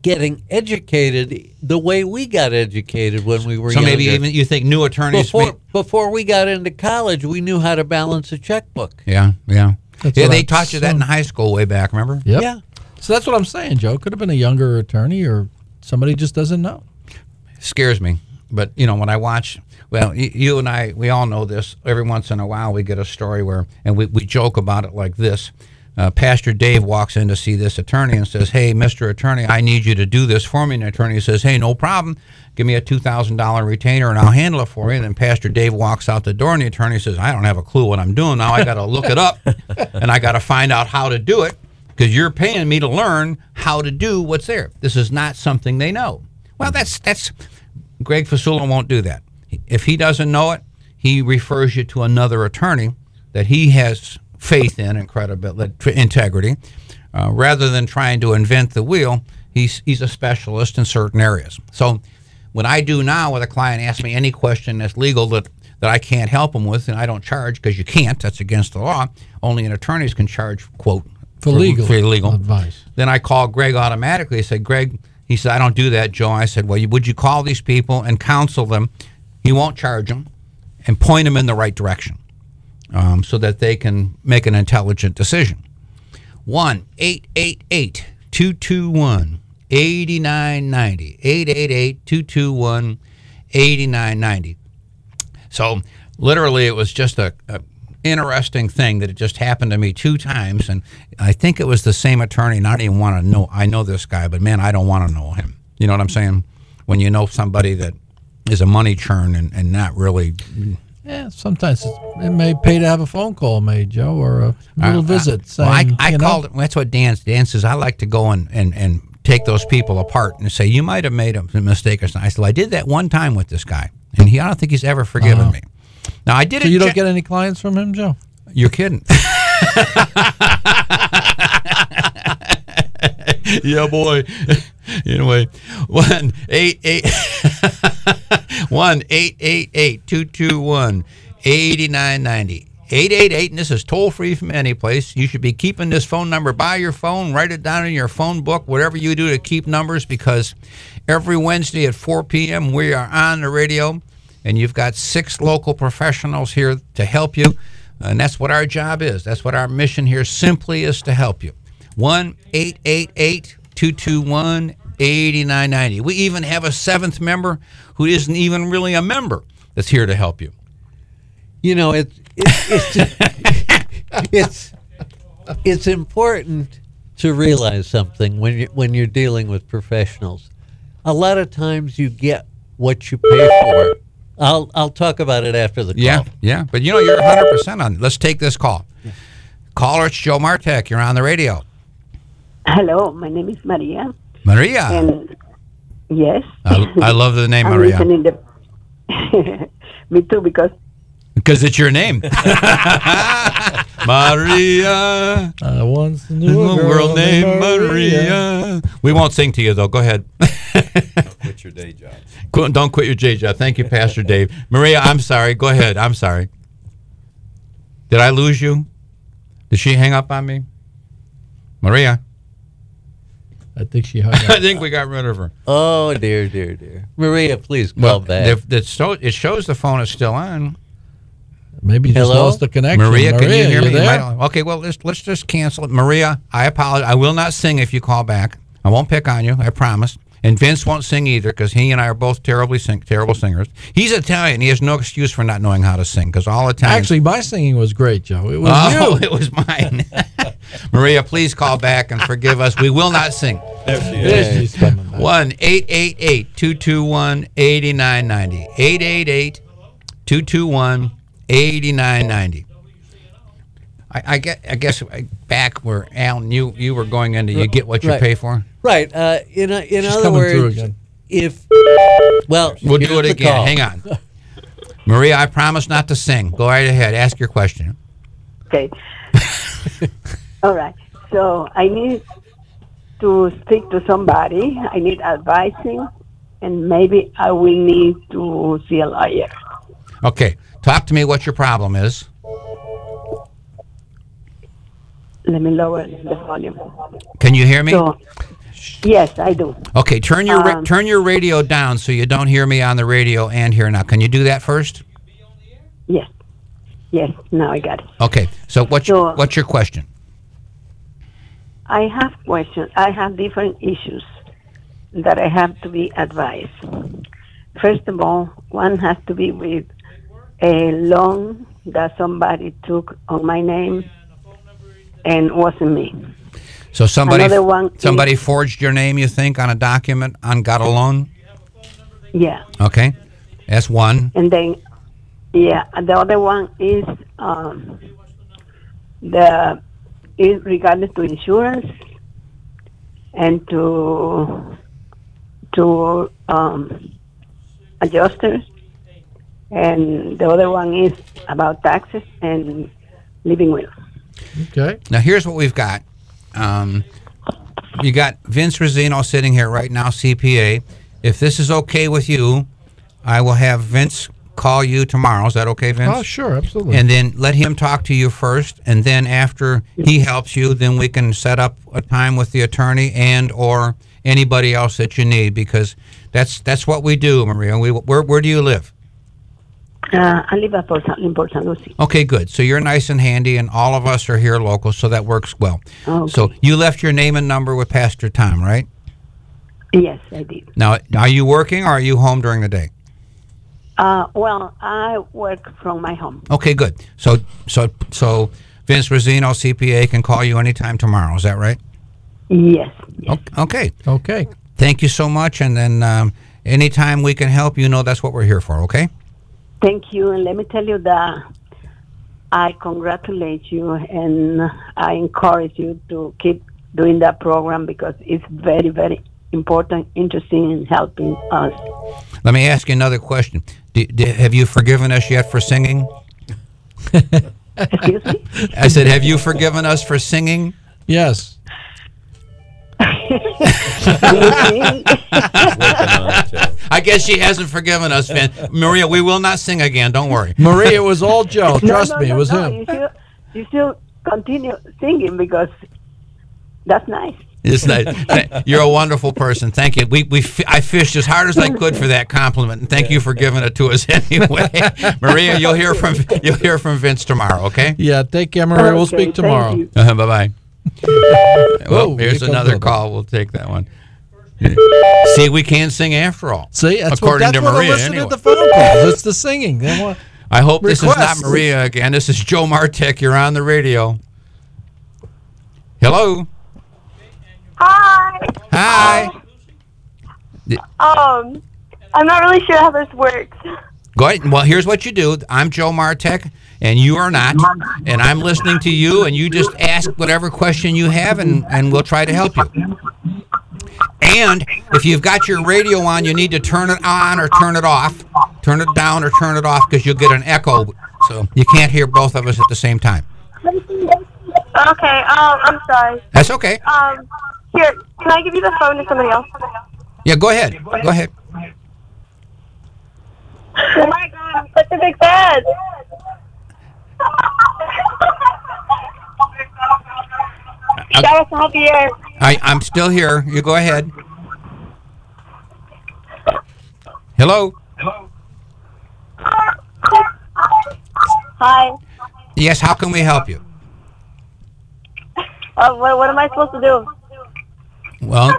getting educated the way we got educated when we were So younger. maybe even you think new attorneys. before may- before we got into college, we knew how to balance a checkbook. yeah, yeah. That's Yeah, what they I'm taught you that in saying. high school way back. Remember? Yep. Yeah. So that's what I'm saying, Joe. Could have been a younger attorney or somebody just doesn't know. Scares me. But you know, when I watch, well, y- you and I, we all know this. Every once in a while, we get a story where, and we, we joke about it like this. Uh, Pastor Dave walks in to see this attorney and says, "Hey, Mister Attorney, I need you to do this for me." And the attorney says, "Hey, no problem. Give me a two thousand dollars retainer and I'll handle it for you." And then Pastor Dave walks out the door and the attorney says, "I don't have a clue what I'm doing. Now I got to look it up and I got to find out how to do it because you're paying me to learn how to do what's there. This is not something they know." Well, that's, that's, Greg Fasula won't do that. If he doesn't know it, he refers you to another attorney that he has faith in and credibility, integrity. Uh, rather than trying to invent the wheel, he's he's a specialist in certain areas. So what I do now with a client asks me any question that's legal that, that I can't help them with, and I don't charge because you can't, that's against the law. Only an attorneys can charge, quote, For legal for legal advice. Then I call Greg automatically. I said, "Greg," he said, "I don't do that, Joe." I said, "Well, you, would you call these people and counsel them?" He won't charge them and point them in the right direction um, so that they can make an intelligent decision. one eight eight eight, two two one, eight nine nine zero. eight eight eight, two two one, eight nine nine zero. So literally it was just a, a interesting thing that it just happened to me two times, and I think it was the same attorney, and I don't even want to know. I know this guy, but man, I don't want to know him. You know what I'm saying? When you know somebody that is a money churn and, and not really. Yeah, sometimes it's, it may pay to have a phone call made, Joe, or a little Uh, visit. uh, saying, well, I, I you know, called it. That's what Dan Dan says. I like to go and, and, and take those people apart and say, "You might have made a mistake or something." I said, "I did that one time with this guy, and he I don't think he's ever forgiven Uh-huh. me." Now I did So it. you don't gen- get any clients from him, Joe? You're kidding. Yeah, boy. Anyway, one eight eight one eight eight eight two two one eighty nine ninety. eight eight eight, and this is toll free from any place. You should be keeping this phone number by your phone. Write it down in your phone book, whatever you do to keep numbers, because every Wednesday at four p.m. we are on the radio, and you've got six local professionals here to help you, and that's what our job is. That's what our mission here simply is, to help you. one eight eight eight two two one eight nine nine zero. We even have a seventh member who isn't even really a member that's here to help you. You know, it's it's it's, it's it's important to realize something when you when you're dealing with professionals. A lot of times you get what you pay for. I'll I'll talk about it after the call. Yeah, yeah. But you know, you're one hundred percent on it. Let's take this call. Caller, it's Joe Martek. You're on the radio. Hello, my name is Maria. Maria. And yes. I, I love the name I'm Maria. listening to- Me too, because Because it's your name. Maria. I once knew A a girl, girl named Maria. Maria. We won't sing to you, though. Go ahead. Quit your day job. Qu- Don't quit your J job. Thank you, Pastor Dave. Maria, I'm sorry. Go ahead. I'm sorry. Did I lose you? Did she hang up on me? Maria. I think she hung I up. think we got rid of her. Oh dear, dear, dear. Maria, please call Well, back. the, the, so, it shows the phone is still on. Maybe you just Hello? lost the connection. Maria, can you hear me? You there? might- okay, well, let's, let's just cancel it. Maria, I apologize. I will not sing if you call back. I won't pick on you. I promise. And Vince won't sing either, because he and I are both terribly sing, terrible singers. He's Italian. He has no excuse for not knowing how to sing, because all Italians... Actually, my singing was great, Joe. It was oh, you. it was mine. Maria, please call back and forgive us. We will not sing. There she is. There she's coming back. one eight eight eight two two one eight nine nine zero. eight eight eight two two one eight nine nine zero. I, I, get, I guess back where, Alan, you, you were going into you get what you Right. pay for? Right. Uh, in a, in She's other coming through words, again. if well, We'll here's do it the again. call. Hang on. Maria, I promise not to sing. Go right ahead. Ask your question. okay. All right. So I need to speak to somebody. I need advising, and maybe I will need to see a lawyer. Okay. Talk to me what your problem is. Let me lower the volume. Can you hear me? So, Yes, I do. Okay, turn your ra- Um, turn your radio down so you don't hear me on the radio and here now. Can you do that first? Yes. Yes, now I got it. Okay. So what's So- your, what's your question? I have questions. I have different issues that I have to be advised. First of all, one has to be with a loan that somebody took on my name and wasn't me. So somebody Another one somebody is- forged your name, you think, on a document on got a loan? Yeah. Okay. That's one. And then, yeah, and the other one is um, the is regarding to insurance and to to um, adjusters, and the other one is about taxes and living will. Okay. Now here's what we've got. Um, you got Vince Rosino sitting here right now, C P A. If this is okay with you, I will have Vince call you tomorrow. Is that okay, Vince? Oh, sure, absolutely. And then let him talk to you first, and then after he helps you, then we can set up a time with the attorney and or anybody else that you need, because that's that's what we do, Maria. We where where do you live? Uh, I live at Port, in Port San Lucie. Okay, good. So you're nice and handy, and all of us are here local, so that works well. Okay. So you left your name and number with Pastor Tom, right? Yes, I did. Now, are you working or are you home during the day? Uh, well, I work from my home. Okay, good. So so so Vince Rosino, C P A, can call you anytime tomorrow. Is that right? Yes. yes. Okay. Okay. Thank you so much, and then um, anytime we can help, you know that's what we're here for, okay? Thank you, and let me tell you that I congratulate you and I encourage you to keep doing that program because it's very, very important, interesting, and helping us. Let me ask you another question. Do, do, have you forgiven us yet for singing? Excuse me? I said, have you forgiven us for singing? Yes. I guess she hasn't forgiven us, Vin. Maria, we will not sing again. Don't worry. Maria, it was all Joe. No, Trust no, me, no, it was no. him. You should, you should continue singing because that's nice. It's nice. You're a wonderful person. Thank you. We we f- I fished as hard as I could for that compliment, and thank you for giving it to us anyway. Maria, you'll hear from you'll hear from Vince tomorrow. Okay. Yeah, take care, Maria. We'll Okay, speak tomorrow. thank you. Uh, bye bye. Well, Whoa, here's here comes another another. call. We'll take that one. See, we can sing after all. See, that's according what, that's to what Maria. I listen Anyway. to the phone calls. It's the singing. They want I hope this is not requests. Maria again. This is Joe Martek. You're on the radio. Hello. Hi. Hi. Um, I'm not really sure how this works. Go ahead. Well, here's what you do. I'm Joe Martek, and you are not. And I'm listening to you, and you just ask whatever question you have, and, and we'll try to help you. And if you've got your radio on, you need to turn it on or turn it off. Turn it down or turn it off because you'll get an echo. So you can't hear both of us at the same time. Okay. Um, I'm sorry. That's okay. Um, here, can I give you the phone to somebody else? Yeah, go ahead. Go ahead. Oh my God, I'm such a big fan. Shout out to Javier. I, I'm still here. You go ahead. Hello? Hi. Yes, how can we help you? Uh, what, what am I supposed to do? Well,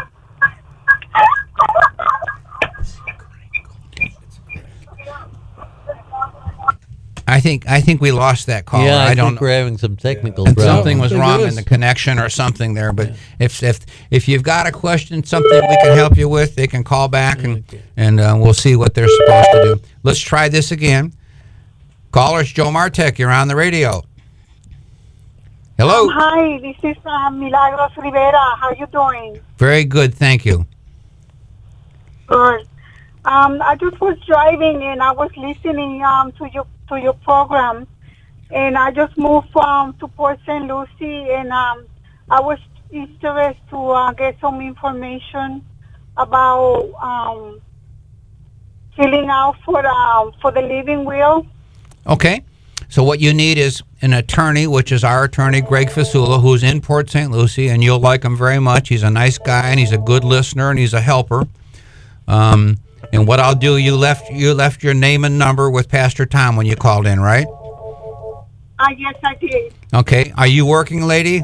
I think I think we lost that caller. Yeah, I, I don't think we're having some technical And problems. something was I think wrong it in is. the connection or something there. But if if if you've got a question, something we can help you with, they can call back and and uh, we'll see what they're supposed to do. Let's try this again. Caller, it's Joe Martek. You're on the radio. Hello. Hi, this is uh, Milagros Rivera. How are you doing? Very good, thank you. Good. Um, I just was driving and I was listening um, to your to your program, and I just moved um, to Port Saint Lucie, and um, I was interested to uh, get some information about um, filling out for um, for the living will. Okay. So what you need is an attorney, which is our attorney, Greg Fasula, who's in Port Saint Lucie, and you'll like him very much. He's a nice guy, and he's a good listener, and he's a helper. Um, and what I'll do, you left you left your name and number with Pastor Tom when you called in, right? Uh, yes, I did. Okay. Are you working, lady?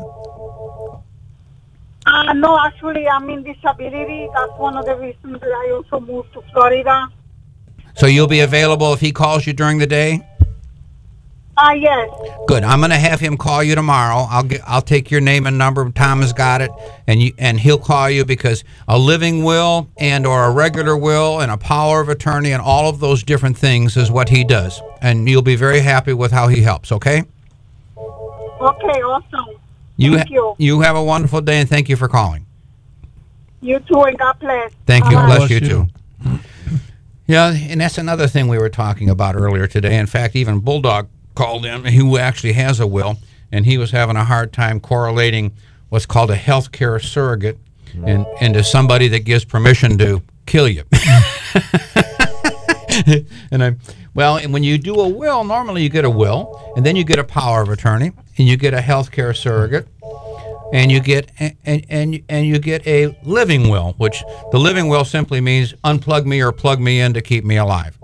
Uh, no, actually, I'm in disability. That's one of the reasons that I also moved to Florida. So you'll be available if he calls you during the day? Ah, uh, yes. Good. I'm going to have him call you tomorrow. I'll get, I'll take your name and number. Tom has got it, and you and he'll call you because a living will and or a regular will and a power of attorney and all of those different things is what he does, and you'll be very happy with how he helps. Okay. Okay. Awesome. You thank ha- you. You have a wonderful day, and thank you for calling. You too, and God bless. Thank you. Bye-bye. Bless you too. Yeah, and that's another thing we were talking about earlier today. In fact, even Bulldog called in, who actually has a will, and he was having a hard time correlating what's called a health care surrogate and, into somebody that gives permission to kill you. and I, well, and when you do a will, normally you get a will, and then you get a power of attorney, and you get a health care surrogate, and you get and, and and you get a living will, which the living will simply means unplug me or plug me in to keep me alive.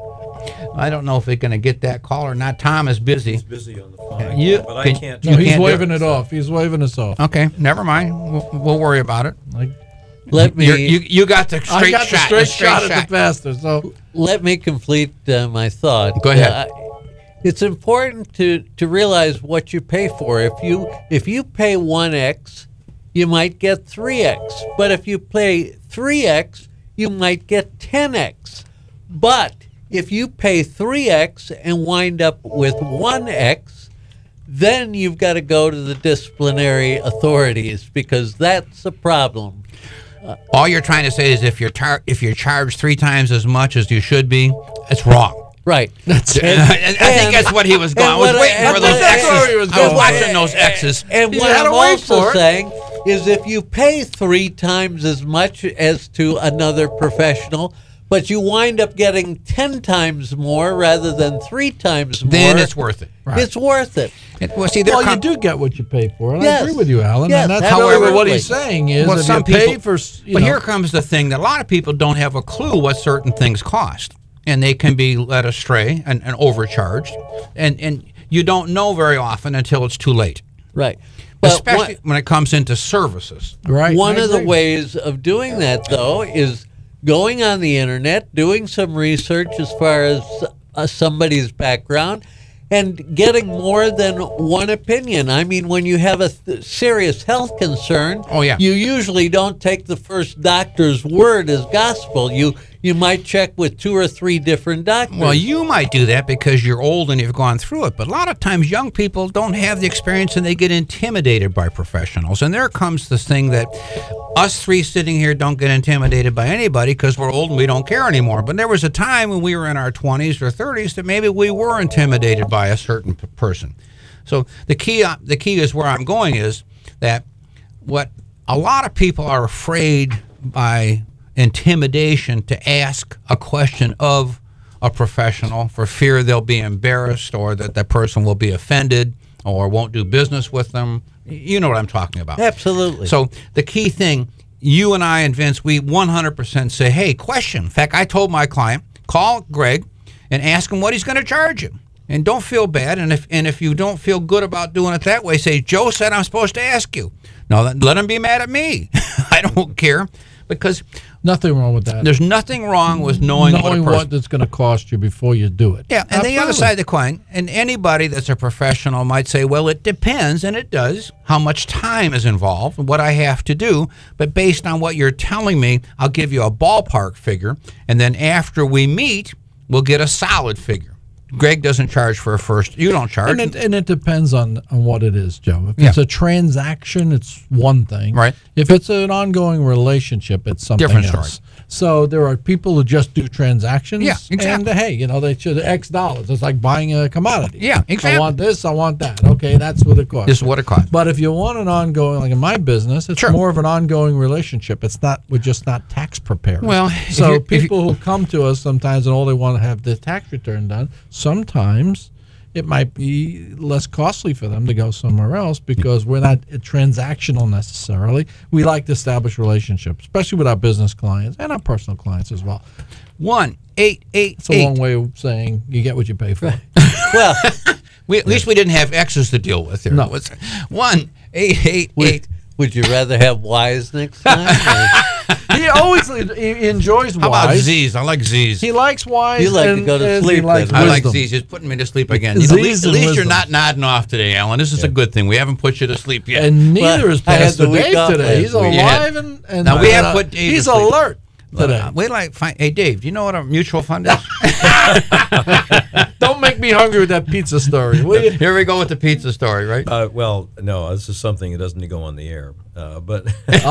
I don't know if they're going to get that call or not. Tom is busy. He's busy on the phone. You, but I can, can't. No, you he's can't do waving it off. He's waving us off. Okay, never mind. We'll, we'll worry about it. Like, Let me You're, you you got the straight I got shot. the straight, straight shot, shot. at the pastor. So let me complete uh, my thought. Go ahead. Uh, it's important to, to realize what you pay for. If you if you pay one X, you might get three X. But if you pay three X, you might get ten X. But if you pay three X and wind up with one X, then you've got to go to the disciplinary authorities because that's a problem. All you're trying to say is if you're tar- if you're charged three times as much as you should be, it's wrong. Right. that's And- I think and- that's what he was going. I and was what waiting I- for and those what that's where he X's. was I was going. watching those X's. And You what had I'm to wait also for it. saying is if you pay three times as much as to another professional, but you wind up getting ten times more rather than three times more, Then it's worth it. it's worth it. It- well, see, there well, come- you do get what you pay for, and Yes. I agree with you, Alan. Yes, and that's absolutely. however what he's saying is Well, if some you pay people- for, s- you But know, here comes the thing that a lot of people don't have a clue what certain things cost, and they can be led astray and, and overcharged, and and you don't know very often until it's too late, Right. But especially when it comes into services. right? One I of the agree. ways of doing that, though, is going on the internet, doing some research as far as uh, somebody's background, and getting more than one opinion. I mean, when you have a th- serious health concern, Oh, yeah. you usually don't take the first doctor's word as gospel. You you might check with two or three different doctors. Well, you might do that because you're old and you've gone through it, but a lot of times young people don't have the experience and they get intimidated by professionals. And there comes this thing that us three sitting here don't get intimidated by anybody because we're old and we don't care anymore. But there was a time when we were in our twenties or thirties that maybe we were intimidated by a certain p- person. So the key, uh, the key is where I'm going is that what a lot of people are afraid by intimidation to ask a question of a professional for fear they'll be embarrassed or that that person will be offended or won't do business with them. You know what I'm talking about. Absolutely. So the key thing, you and I and Vince, we one hundred percent say, hey, question. In fact, I told my client, call Greg and ask him what he's going to charge you. And don't feel bad. And if and if you don't feel good about doing it that way, say, Joe said I'm supposed to ask you. No, let him be mad at me. I don't care because Nothing wrong with that. there's nothing wrong with knowing, Knowing what a what person... it's going to cost you before you do it. Yeah, and the other Absolutely. side of the coin, and anybody that's a professional might say, well, it depends, and it does, how much time is involved and what I have to do. But based on what you're telling me, I'll give you a ballpark figure, and then after we meet, we'll get a solid figure. Greg doesn't charge for a first. You don't charge. And it, and it depends on, on what it is, Joe. If Yeah. it's a transaction, it's one thing. Right. If it's an ongoing relationship, it's something Different story. else. So there are people who just do transactions. Yeah, exactly. And hey, you know, they should X dollars. It's like buying a commodity. Yeah, exactly. I want this, I want that. Okay, that's what it costs. This is what it costs. But if you want an ongoing, like in my business, it's Sure. more of an ongoing relationship. It's not, we're just not tax preparers. Well, if so you're- if you- people who come to us sometimes and all they want to have the tax return done, sometimes it might be less costly for them to go somewhere else because we're not transactional necessarily. We like to establish relationships, especially with our business clients and our personal clients as well. One eight eight. It's a long way of saying you get what you pay for. Well, we, at least we didn't have X's to deal with here. No. What's one eight eight would, eight. would you rather have Y's next time? or- He always he enjoys How about Y's. Z's? I like Z's. He likes Y's. You like to and- go to and sleep He likes then. I like wisdom. Z's. It's putting me to sleep again. You know, at Z's least, at and least you're wisdom. not nodding off today, Alan. This is a good thing. We haven't put you to sleep yet. And neither Well, is I had Pastor the week Dave off today. last He's week. alive and, and Now, we have uh, put Dave to he's sleep. alert today. Uh, we like find, hey Dave, do you know what a mutual fund is? Don't make me hungry with that pizza story, will you? Here we go with the pizza story, right? Uh, well, no, this is something that doesn't go on the air. Uh, but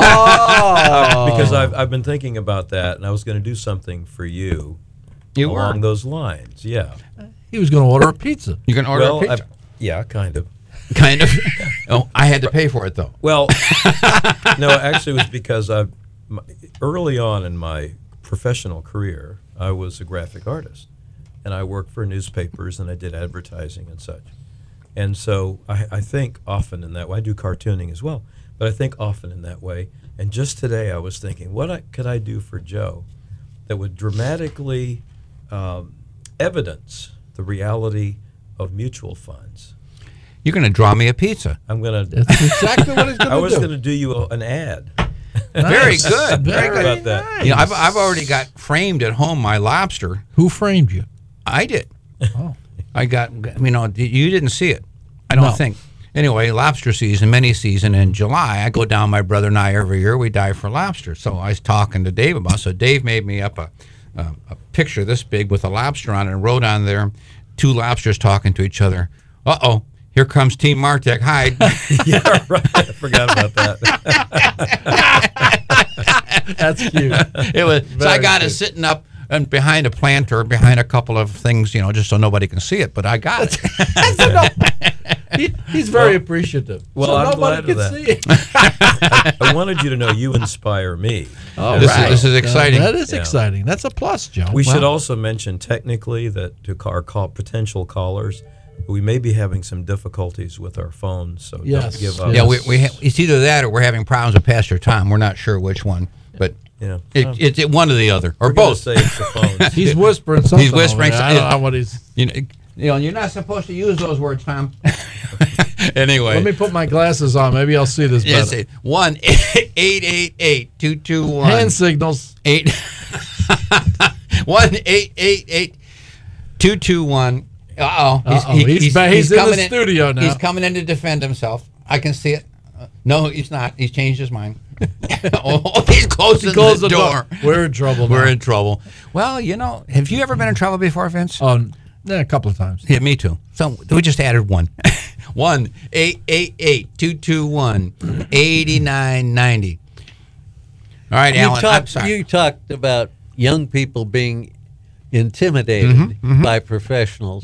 Oh, because I've, I've been thinking about that, and I was going to do something for you, You along were. those lines. Yeah. he was going to order a pizza. You can order well, a pizza. I, yeah, kind of. Kind of. Oh, I had to pay for it though. Well, no, actually, it was because I, my, early on in my professional career, I was a graphic artist, and I worked for newspapers, and I did advertising and such. And so I, I think often in that way. I do cartooning as well, but I think often in that way. And just today, I was thinking, what I, could I do for Joe that would dramatically um, evidence the reality of mutual funds? You're going to draw me a pizza. I'm going to. That's exactly what he's going to do. I was going to do you a, an ad. Very Nice. good. Very Think good. about that. You know, I've, I've already got framed at home my lobster. Who framed you? I did. Oh. I got, you know, you didn't see it. I don't No. think. Anyway, lobster season, mini season in July. I go down, my brother and I, every year, we dive for lobster. So I was talking to Dave about it. So Dave made me up a, a, a picture this big with a lobster on it and wrote on there, two lobsters talking to each other. Uh-oh, here comes Team Martech. Hide. Yeah, right. I forgot about that. That's cute. It was, so I Very got it cute. sitting up and behind a planter, behind a couple of things, you know, just so nobody can see it. But I got it. He, he's very appreciative. well, so I'm nobody glad can of see it. I wanted you to know you inspire me. Oh, This is- this is exciting. That is Yeah. exciting. That's a plus, Joe. We Wow. should also mention technically that to our call, potential callers, we may be having some difficulties with our phones, so Yes. don't give up. Yeah, we, we ha- it's either that or we're having problems with Pastor Tom. We're not sure which one, but Yeah. it, Um, it's it, one or the other, or we're gonna both. say it's the phones. He's whispering something. He's whispering over there. I don't something. know what he's. You know, you know, you're not supposed to use those words, Tom. Anyway, Let me put my glasses on. Maybe I'll see this better. yes, it, one eight eight eight two two one Hand signals. eight one eight eight eight two two one. Uh oh, Uh-oh, he's ba- he's in the studio now. He's coming in to defend himself. I can see it. Uh, no, he's not. He's changed his mind. Oh, he's closing Close the, door. We're in trouble now. We're in trouble. Well, you know, have you ever been in trouble before, Vince? Oh, yeah, a couple of times. Yeah, me too. So we just added one. one eight eight eight two two one eighty nine ninety. All right, You Alan. I'm talked, sorry. you talked about young people being intimidated Mm-hmm, by professionals.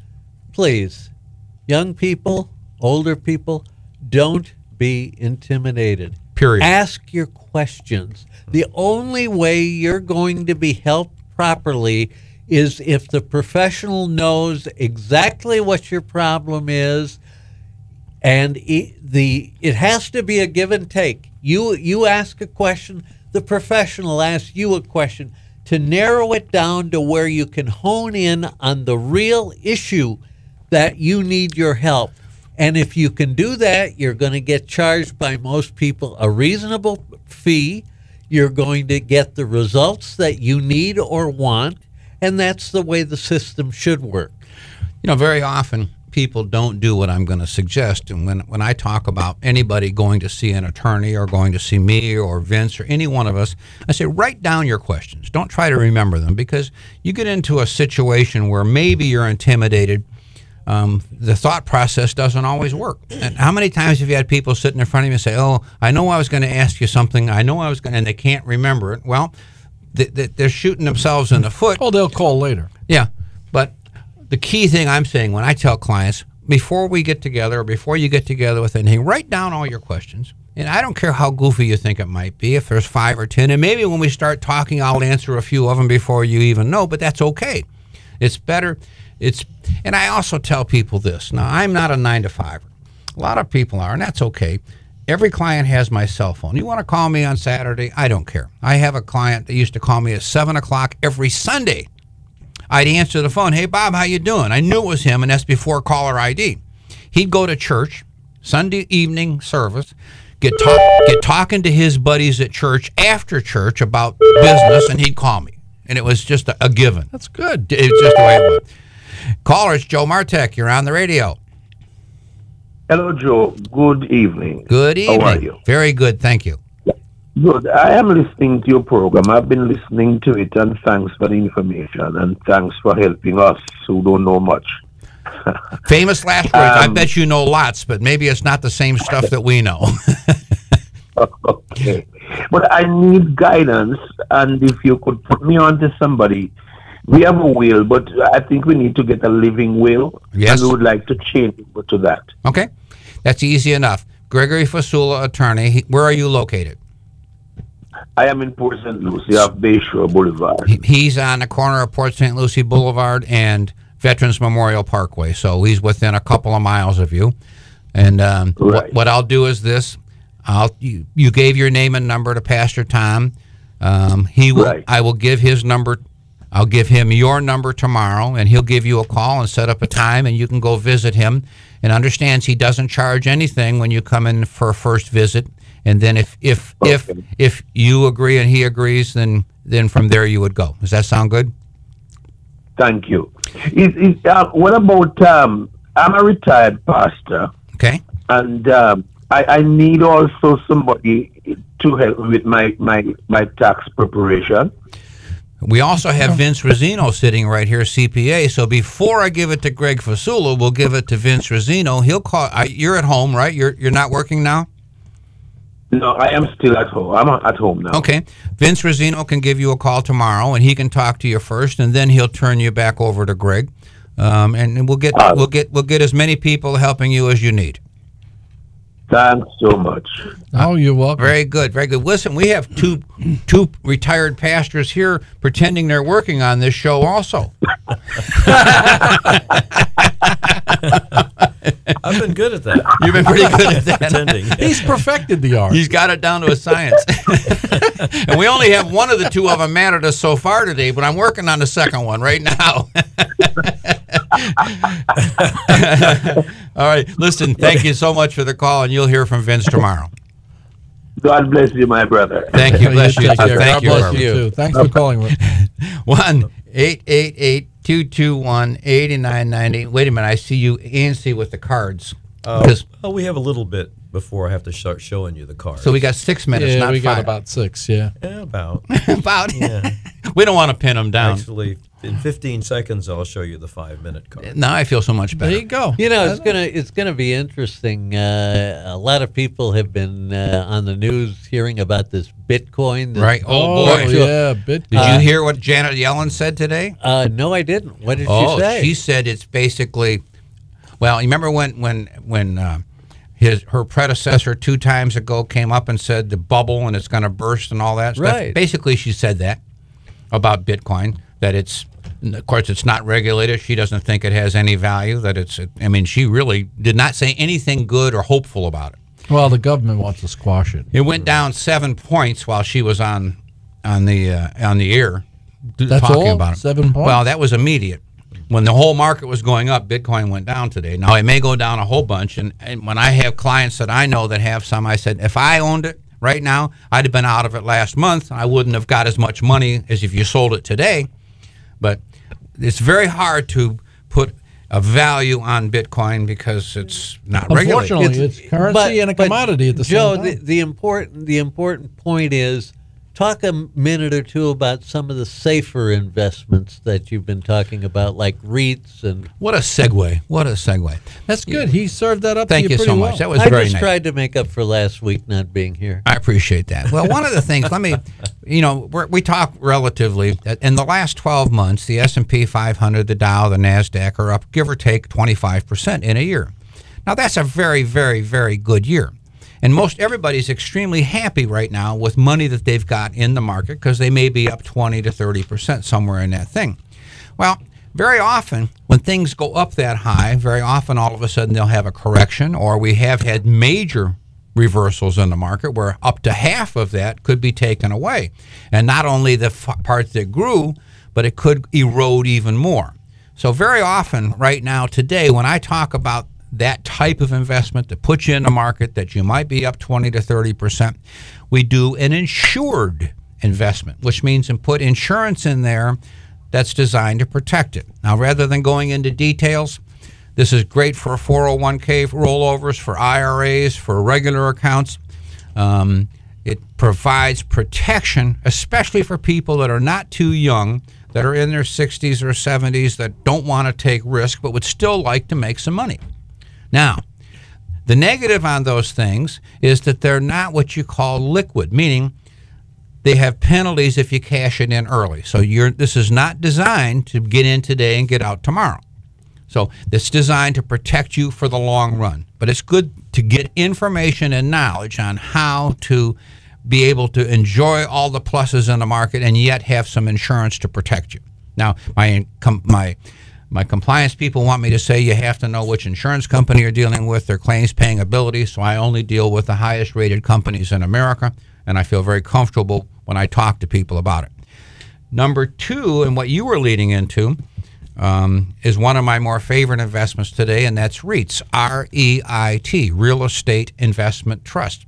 Please, young people, older people, don't be intimidated. Period. Ask your questions. The only way you're going to be helped properly is if the professional knows exactly what your problem is, and it, the it has to be a give and take. You you ask a question, the professional asks you a question to narrow it down to where you can hone in on the real issue that you need your help. And if you can do that, you're going to get charged by most people a reasonable fee. You're going to get the results that you need or want, and that's the way the system should work. You know, very often people don't do what I'm going to suggest. And when, when I talk about anybody going to see an attorney or going to see me or Vince or any one of us, I say, write down your questions. Don't try to remember them, because you get into a situation where maybe you're intimidated. Um, the thought process doesn't always work. And how many times have you had people sitting in front of you and say, oh, I know I was going to ask you something. I know I was going to, and they can't remember it. Well, they, they, they're shooting themselves in the foot. Oh, they'll call later. Yeah, but the key thing I'm saying when I tell clients, before we get together or before you get together with anything, write down all your questions. And I don't care how goofy you think it might be, if there's five or ten. And maybe when we start talking, I'll answer a few of them before you even know, but that's okay. It's better. it's, and I also tell people this. Now, I'm not a nine to five. A lot of people are, and that's okay. Every client has my cell phone. You want to call me on Saturday? I don't care. I have a client that used to call me at seven o'clock every Sunday. I'd answer the phone. Hey, Bob, how you doing? I knew it was him, and that's before caller I D. He'd go to church, Sunday evening service, get talk, get talking to his buddies at church after church about business, and he'd call me. And it was just a, a given. That's good. It's just the way it was. Caller, it's Joe Martek. You're on the radio. Hello, Joe. Good evening. Good evening. How are you? Very good, thank you. Good. I am listening to your program. I've been listening to it, and thanks for the information, and thanks for helping us who don't know much. Famous last words. Um, I bet you know lots, but maybe it's not the same stuff that we know. Okay. But I need guidance, and if you could put me on to somebody. We have a will, but I think we need to get a living will. Yes. And we would like to change it to that. Okay. That's easy enough. Gregory Fasula, attorney. He, where are you located? I am in Port Saint Lucie off Bayshore Boulevard. He, he's on the corner of Port Saint Lucie Boulevard and Veterans Memorial Parkway, so he's within a couple of miles of you. And um, Right. what, what I'll do is this: I'll you, you gave your name and number to Pastor Tom. Um, he will. Right. I will give his number. I'll give him your number tomorrow, and he'll give you a call and set up a time, and you can go visit him. And understands he doesn't charge anything when you come in for a first visit. And then if if Okay. if if you agree and he agrees, then then from there you would go. Does that sound good? Thank you. Is, is, uh, what about, um, I'm a retired pastor, Okay. and um, I, I need also somebody to help with my, my, my tax preparation. We also have Vince Rosino sitting right here, C P A. So before I give it to Greg Fasula, we'll give it to Vince Rosino. He'll call. I, you're at home, right? You're you're not working now? No, I am still at home. I'm at home now. Okay. Vince Rosino can give you a call tomorrow, and he can talk to you first, and then he'll turn you back over to Greg, um, and, and we'll get Uh, we'll get we'll get as many people helping you as you need. Thanks so much. Oh, you're welcome. Very good, very good. Listen, we have two two retired pastors here pretending they're working on this show also. I've been good at that. You've been pretty good at that. Pretending. He's perfected the art. He's got it down to a science. And we only have one of the two of them mad at us so far today, but I'm working on the second one right now. All right. Listen, thank you so much for the call, and you'll hear from Vince tomorrow. God bless you, my brother. Thank you. Bless you. Take too. care. Thank God you. bless Robert. you too. Thanks for calling. one eight eight eight two two one eight nine nine eight. Wait a minute. I see you, Nancy, with the cards. Uh, 'Cause- well, we have a little bit before I have to start showing you the cards. so we got six minutes, Yeah, not we got five. about six. Yeah. Yeah, about. About. Yeah. We don't want to pin them down. Actually, in fifteen seconds, I'll show you the five-minute card. Now I feel so much better. There you go. You know, it's gonna it's gonna be interesting. Uh, a lot of people have been uh, on the news hearing about this Bitcoin. that- Right. Oh, Oh, boy. yeah. Bit. Did you hear what Janet Yellen said today? Uh, no, I didn't. What did Oh, she say? she said it's basically. Well, you remember when when when uh, his her predecessor two times ago came up and said the bubble and it's going to burst and all that stuff. Right. Basically, she said that about Bitcoin, that it's. Of course, it's not regulated. She doesn't think it has any value. That it's. I mean, she really did not say anything good or hopeful about it. Well, the government wants to squash it. It went down seven points while she was on on the uh, on the air d- That's talking all? about it. Seven points? Well, that was immediate. When the whole market was going up, Bitcoin went down today. Now it may go down a whole bunch. And, and when I have clients that I know that have some, I said, if I owned it right now, I'd have been out of it last month. I wouldn't have got as much money as if you sold it today. But it's very hard to put a value on Bitcoin because it's not regulated. Unfortunately, it's, currency But- and a but, commodity at the Joe, same the, time. the important the important point is talk a minute or two about some of the safer investments that you've been talking about, like REITs and. What a segue. What a segue. That's good. He served that up Thank to you you pretty so well. much. That was I very just nice. tried to make up for last week not being here. I appreciate that. Well, one of the things, let me, you know, we're, we talk relatively. In the last twelve months, the S and P five hundred, the Dow, the NASDAQ are up, give or take, twenty-five percent in a year. Now, that's a very, very, very good year. And most everybody's extremely happy right now with money that they've got in the market because they may be up twenty to thirty percent somewhere in that thing. Well, very often, when things go up that high, very often all of a sudden they'll have a correction, or we have had major reversals in the market where up to half of that could be taken away. And not only the f- parts that grew, but it could erode even more. So very often right now today, when I talk about that type of investment to put you in the market that you might be up twenty to thirty percent, we do an insured investment, which means and put insurance in there that's designed to protect it. Now, rather than going into details, this is great for four oh one k rollovers, for I R As, for regular accounts. Um, it provides protection, especially for people that are not too young, that are in their sixties or seventies, that don't want to take risk but would still like to make some money. Now, the negative on those things is that they're not what you call liquid, meaning they have penalties if you cash it in early. So you're, this is not designed to get in today and get out tomorrow. So it's designed to protect you for the long run. But it's good to get information and knowledge on how to be able to enjoy all the pluses in the market and yet have some insurance to protect you. Now, my my my compliance people want me to say you have to know which insurance company you're dealing with, their claims paying ability, so I only deal with the highest rated companies in America, and I feel very comfortable when I talk to people about it. Number two, and what you were leading into, um, is one of my more favorite investments today, and that's REITs, R E I T, Real Estate Investment Trust.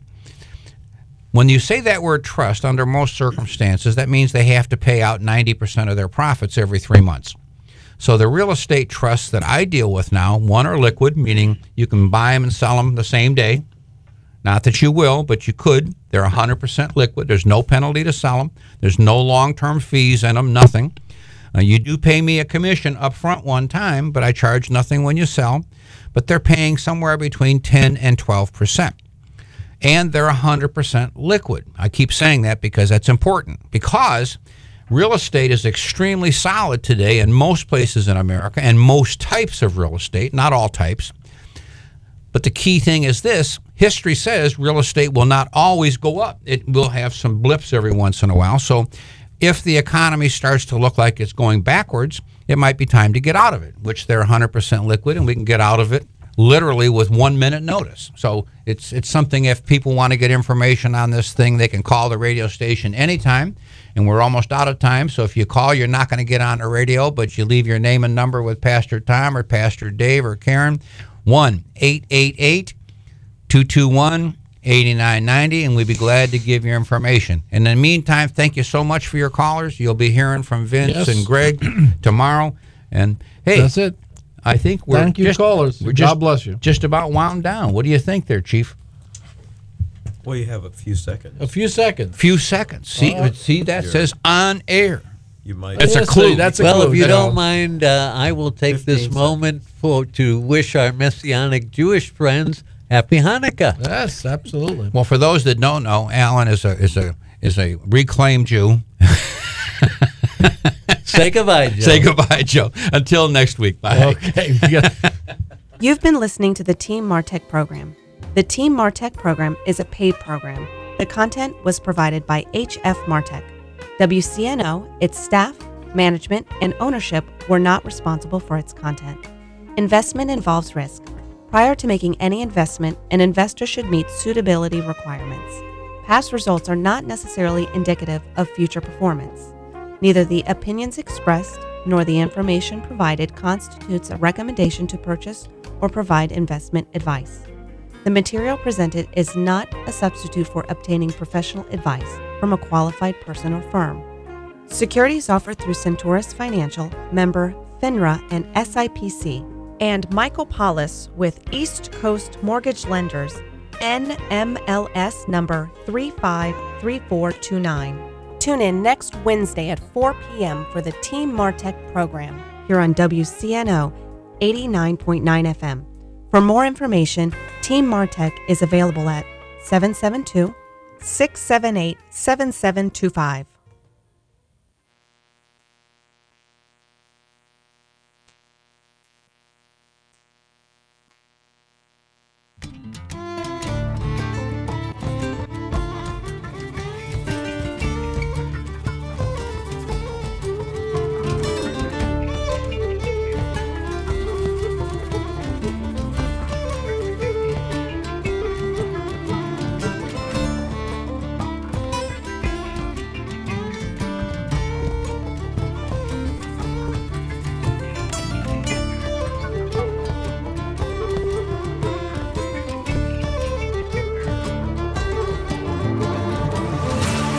When you say that word trust, under most circumstances, that means they have to pay out ninety percent of their profits every three months. So the real estate trusts that I deal with now, one are liquid, meaning you can buy them and sell them the same day. Not that you will, but you could. They're one hundred percent liquid. There's no penalty to sell them. There's no long-term fees in them, nothing. Uh, you do pay me a commission up front one time, but I charge nothing when you sell. But they're paying somewhere between ten and twelve percent. And they're one hundred percent liquid. I keep saying that because that's important. Because real estate is extremely solid today in most places in America and most types of real estate, not all types. But the key thing is this: history says real estate will not always go up. It will have some blips every once in a while. So if the economy starts to look like it's going backwards, it might be time to get out of it, which they're one hundred percent liquid, and we can get out of it literally with one minute notice. So it's it's something, if people want to get information on this thing, they can call the radio station anytime, and we're almost out of time. So if you call, you're not going to get on the radio, but you leave your name and number with Pastor Tom or Pastor Dave or Karen, one eight eight eight, two two one, eight nine nine zero, and we'd be glad to give you information. In the meantime, thank you so much for your callers. You'll be hearing from Vince Yes. and Greg tomorrow. And hey, That's it. I think we're Thank you, just, callers. We're God just, bless you. just about wound down. What do you think there, Chief? Well, you have a few seconds. A few seconds. Few seconds. See, Oh. see that Sure. says on air. You might. It's a Yes, clue. That's a Well, clue. if you That's- don't mind, uh, I will take this fifteen moment for to wish our Messianic Jewish friends Happy Hanukkah. Yes, absolutely. Well, for those that don't know, Alan is a is a is a reclaimed Jew. Say goodbye, Joe. Say goodbye, Joe. Until next week. Bye. Okay. we got- You've been listening to the Team Martech program. The Team Martech program is a paid program. The content was provided by H F Martech. W C N O, its staff, management, and ownership were not responsible for its content. Investment involves risk. Prior to making any investment, an investor should meet suitability requirements. Past results are not necessarily indicative of future performance. Neither the opinions expressed nor the information provided constitutes a recommendation to purchase or provide investment advice. The material presented is not a substitute for obtaining professional advice from a qualified person or firm. Securities offered through Centaurus Financial, member FINRA and S I P C, and Michael Paulus with East Coast Mortgage Lenders, N M L S number three five three four two nine. Tune in next Wednesday at four p.m. for the Team Martech program here on W C N O eighty-nine point nine F M. For more information, Team Martech is available at seven seven two, six seven eight, seven seven two five.